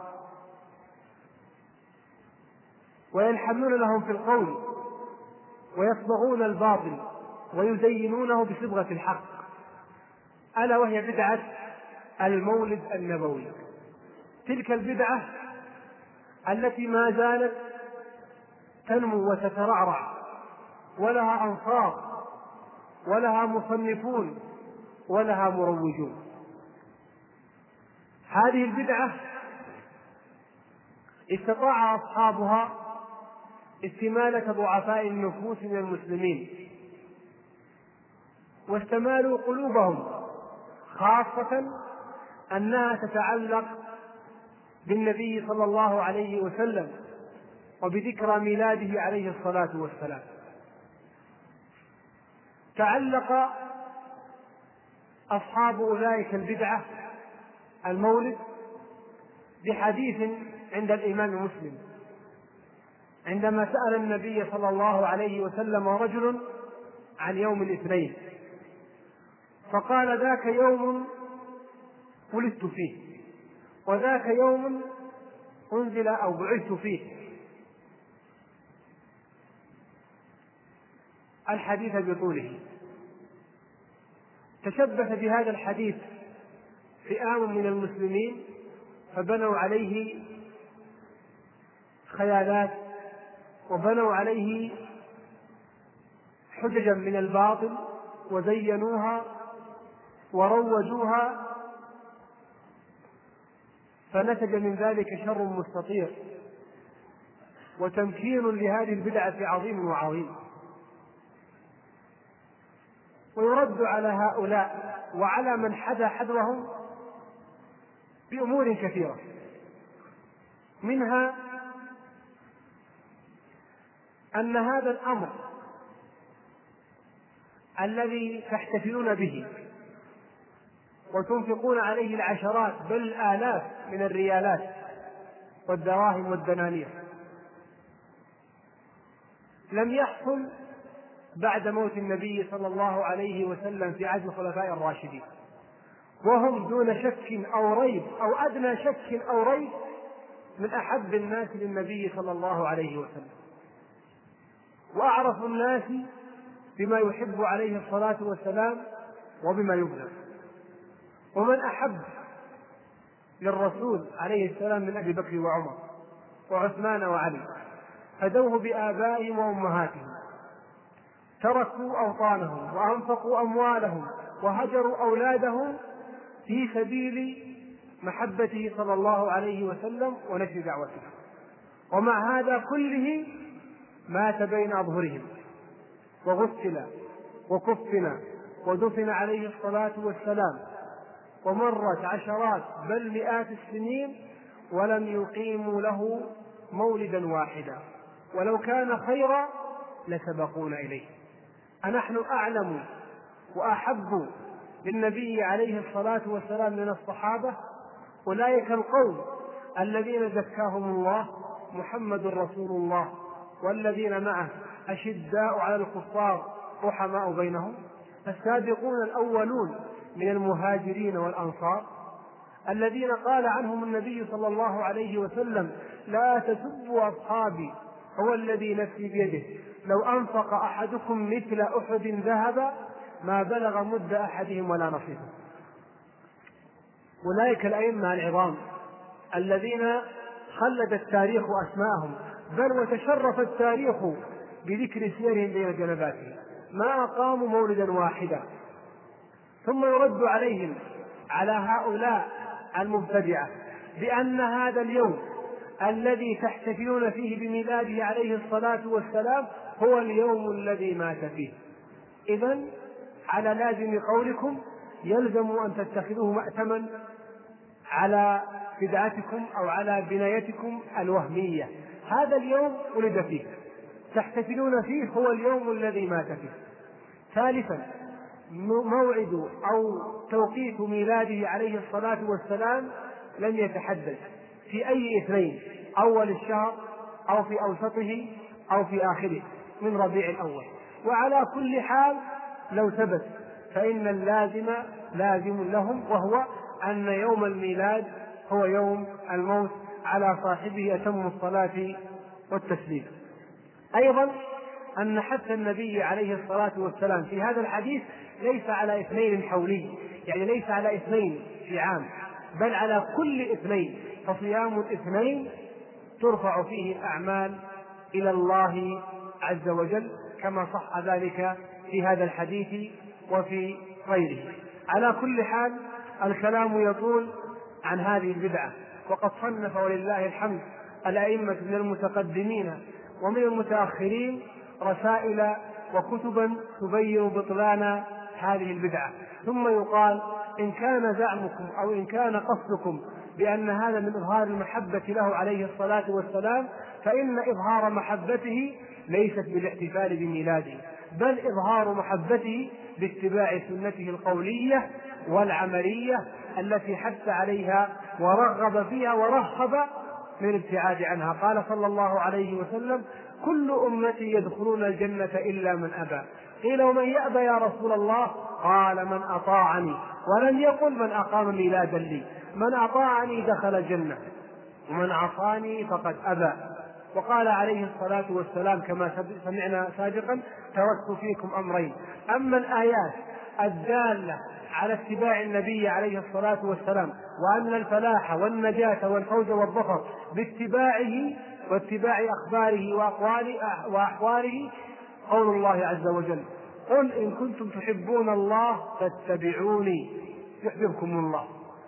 [SPEAKER 1] وينحملون لهم في القول ويصبغون الباطل ويزينونه بصبغة الحق، ألا وهي بدعة المولد النبوي. تلك البدعة التي ما زالت تنمو وتترعرع ولها أنصار ولها مصنفون ولها مروجون. هذه البدعة استطاع أصحابها استمالة ضعفاء النفوس من المسلمين واستمالوا قلوبهم، خاصة أنها تتعلق بالنبي صلى الله عليه وسلم وبذكرى ميلاده عليه الصلاة والسلام. تعلق أصحاب أولئك البدعة المولد بحديث عند الإمام مسلم عندما سأل النبي صلى الله عليه وسلم رجل عن يوم الاثنين فقال: ذاك يوم ولدت فيه، وذاك يوم أنزل أو بعثت فيه. الحديث بطوله. تشبث بهذا الحديث فئام من المسلمين فبنوا عليه خيالات وبنوا عليه حججا من الباطل وزينوها وروجوها، فنتج من ذلك شر مستطير وتمكين لهذه البدعة عظيم وعظيم. ويرد على هؤلاء وعلى من حدا حذوهم بأمور كثيرة، منها أن هذا الأمر الذي تحتفلون به وتنفقون عليه العشرات بل الآلاف من الريالات والدراهم والدنانير لم يحصل بعد موت النبي صلى الله عليه وسلم في عهد الخلفاء الراشدين، وهم دون شك أو ريب أو أدنى شك أو ريب من أحب الناس للنبي صلى الله عليه وسلم وأعرف الناس بما يحب عليه الصلاة والسلام وبما يبغض. ومن أحب للرسول عليه السلام من أبي بكر وعمر وعثمان وعلي فدوه بآبائهم وأمهاتهم، تركوا أوطانهم وأنفقوا أموالهم وهجروا أولادهم في سبيل محبته صلى الله عليه وسلم ونشر دعوته، ومع هذا كله مات بين أظهرهم وغسل وكفن ودفن عليه الصلاة والسلام، ومرت عشرات بل مئات السنين ولم يقيموا له مولدا واحدا، ولو كان خيرا لسبقونا إليه. أنحن أعلم وأحب للنبي عليه الصلاة والسلام من الصحابة؟ أولئك القوم الذين زكاهم الله محمد رسول الله والذين معه أشداء على الكفار رحماء بينهم، السابقون الأولون من المهاجرين والأنصار الذين قال عنهم النبي صلى الله عليه وسلم: لا تسبوا أصحابي هو الذي نفسي بيده لو أنفق أحدكم مثل أحد ذهبا ما بلغ مد أحدهم ولا نصيبه. أولئك الأئمة العظام الذين خلد التاريخ أسماءهم بل وتشرف التاريخ بذكر سيرهم بين جنباته ما أقاموا مولدا واحدا. ثم يرد عليهم على هؤلاء المبتدعة بأن هذا اليوم الذي تحتفلون فيه بميلاده عليه الصلاة والسلام هو اليوم الذي مات فيه. إذن على لازم قولكم يلزم أن تتخذوه مأتما على بدعتكم أو على بنايتكم الوهمية. هذا اليوم ولد فيه تحتفلون فيه هو اليوم الذي مات فيه. ثالثا، موعد أو توقيت ميلاده عليه الصلاة والسلام لم يتحدد في أي اثنين، أول الشهر أو في أوسطه أو في آخره من ربيع الأول. وعلى كل حال لو ثبت فإن اللازم لازم لهم، وهو أن يوم الميلاد هو يوم الموت على صاحبه أتم الصلاة والتسليم. أيضا أن حث النبي عليه الصلاة والسلام في هذا الحديث ليس على اثنين حولي، يعني ليس على اثنين في عام، بل على كل اثنين، فصيام الاثنين ترفع فيه الأعمال إلى الله عز وجل كما صح ذلك في هذا الحديث وفي غيره. على كل حال الكلام يطول عن هذه البدعة، وقد صنف ولله الحمد الأئمة من المتقدمين ومن المتأخرين رسائل وكتبا تبين بطلان هذه البدعة. ثم يقال إن كان زعمكم أو إن كان قصدكم بأن هذا من إظهار المحبة له عليه الصلاة والسلام، فإن إظهار محبته ليست بالاحتفال بميلاده، بل إظهار محبته باتباع سنته القولية والعملية التي حث عليها ورغب فيها ورهب من الابتعاد عنها. قال صلى الله عليه وسلم: كل أمتي يدخلون الجنة إلا من أبى. قيل: ومن يأبى يا رسول الله؟ قال: من أطاعني. ولم يقل من أقام ميلادا لي، من أطاعني دخل الجنة ومن عصاني فقد أبى. وقال عليه الصلاة والسلام كما سمعنا سابقا: تركت فيكم أمرين، أما الآيات الدالة على اتباع النبي عليه الصلاة والسلام وأن الفلاح والنجاة والفوز والظفر باتباعه واتباع أخباره وأقواله وأحواله قول الله عز وجل: قل إن كنتم تحبون الله فاتبعوني يحببكم الله.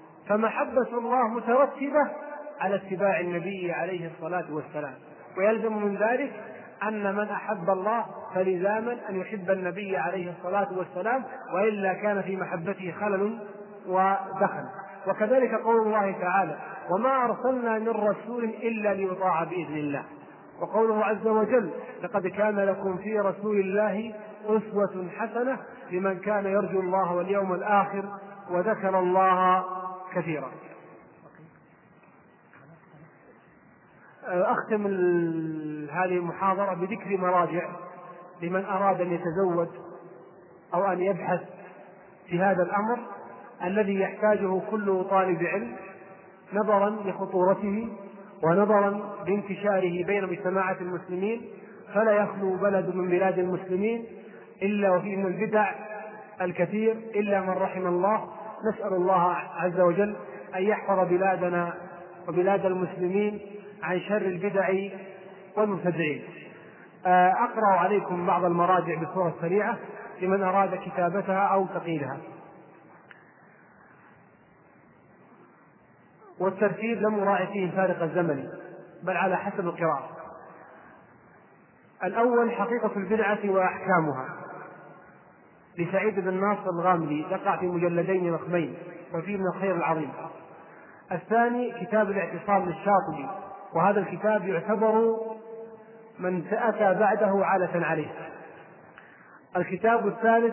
[SPEAKER 1] فمحبة الله مترتبة على اتباع النبي عليه الصلاة والسلام، ويلزم من ذلك أن من أحب الله فلزاما أن يحب النبي عليه الصلاة والسلام، وإلا كان في محبته خلل ودخل. وكذلك قول الله تعالى: وما أرسلنا من رسول إلا ليطاع بإذن الله. وقوله عز وجل: لقد كان لكم في رسول الله أسوة حسنة لمن كان يرجو الله واليوم الآخر وذكر الله كثيرا. أختم هذه المحاضرة بذكر مراجع لمن أراد أن يتزود أو أن يبحث في هذا الأمر الذي يحتاجه كل طالب علم، نظرا لخطورته ونظرا لانتشاره بين مجتمعات المسلمين. فلا يخلو بلد من بلاد المسلمين إلا وفيه من البدع الكثير إلا من رحم الله. نسأل الله عز وجل أن يحفظ بلادنا وبلاد المسلمين عن شر البدع والمبتدعين. أقرأ عليكم بعض المراجع بصورة سريعة لمن أراد كتابتها أو تقييدها. والترتيب لم أراعي فيه الفارق الزمني بل على حسب القراءة. الأول: حقيقة البدعة وأحكامها لسعيد بن ناصر الغامدي، يقع في مجلدين ضخمين وفيه من الخير العظيم. الثاني: كتاب الاعتصام للشاطبي، وهذا الكتاب يعتبر من أتى بعده عالة عليه. الكتاب الثالث: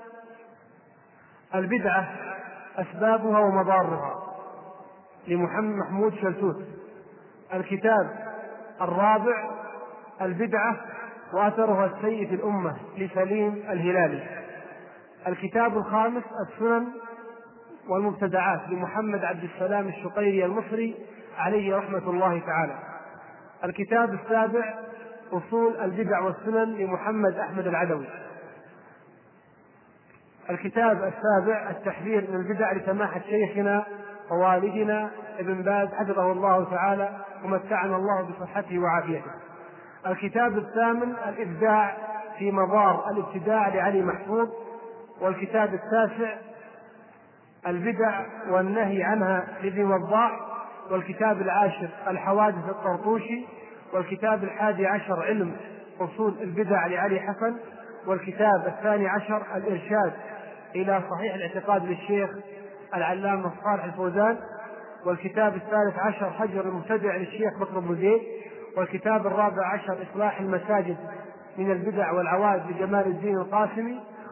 [SPEAKER 1] البدعة أسبابها ومضارها لمحمد محمود شلتوت. الكتاب الرابع: البدعة وأثرها السيء في الأمة لسليم الهلالي. الكتاب الخامس: السنن والمبتدعات لمحمد عبد السلام الشقيري المصري عليه رحمة الله تعالى. الكتاب السابع: أصول البدع والسنن لمحمد أحمد العدوي. الكتاب السابع: التحذير من البدع لسماحة شيخنا ووالدنا ابن باز حفظه الله تعالى ومتعنا الله بصحته وعافيته. الكتاب الثامن: الإبداع في مضار الابتداع لعلي محفوظ. والكتاب التاسع: البدع والنهي عنها لابن وضاح. والكتاب العاشر: الحوادث الطرطوشي. والكتاب الحادي عشر: علم أصول البدع لعلي حسن. والكتاب الثاني عشر: الإرشاد إلى صحيح الاعتقاد للشيخ العلامة صالح الفوزان. والكتاب الثالث عشر: حجر المبتدع للشيخ بكر بن زيد. والكتاب الرابع عشر: إصلاح المساجد من البدع والعوائد لجمال الدين القاسمي.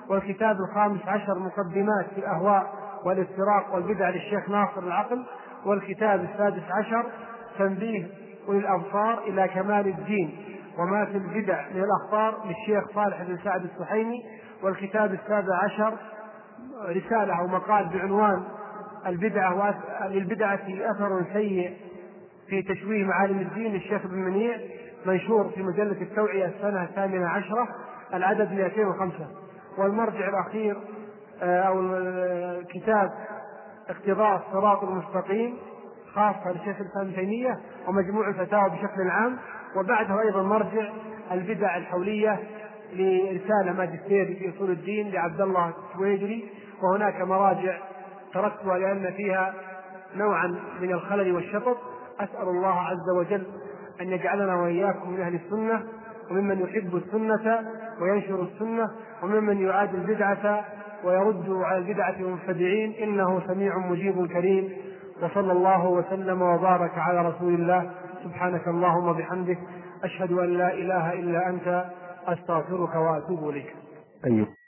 [SPEAKER 1] والكتاب الخامس عشر مقدمات في الأهواء والافتراق والبدع للشيخ ناصر العقل. والكتاب السادس عشر تنبيه أولي الأبصار إلى كمال الدين وما في البدع من الأخطار للشيخ صالح بن سعد السحيمي. والكتاب السابع عشر رسالة أو مقال بعنوان البدعة للبدعة أثر سيء في تشويه معالم الدين للشيخ ابن منيع، منشور في مجلة التوعية السنة الثامنة عشرة العدد مئتين وخمسة. والمرجع الأخير أو كتاب اقتضاء الصراط المستقيم خاصة للشيخ الإسلام ابن تيمية ومجموع الفتاوى بشكل عام. وبعده أيضا مرجع البدع الحولية لرسالة ماجستير في أصول الدين لعبد الله السويدري. وهناك مراجع تركتها لأن فيها نوعا من الخلل والشطط. أسأل الله عز وجل أن يجعلنا وإياكم من أهل السنة وممن يحب السنة وينشر السنة وممن يعادي البدعة ويرد على البدعة والمبتدعين، إنه سميع مجيب كريم. وصلى الله وسلم وبارك على رسول الله. سبحانك اللهم وبحمدك، أشهد أن لا إله إلا أنت، أستغفرك وأتوب إليك.
[SPEAKER 2] أيوه.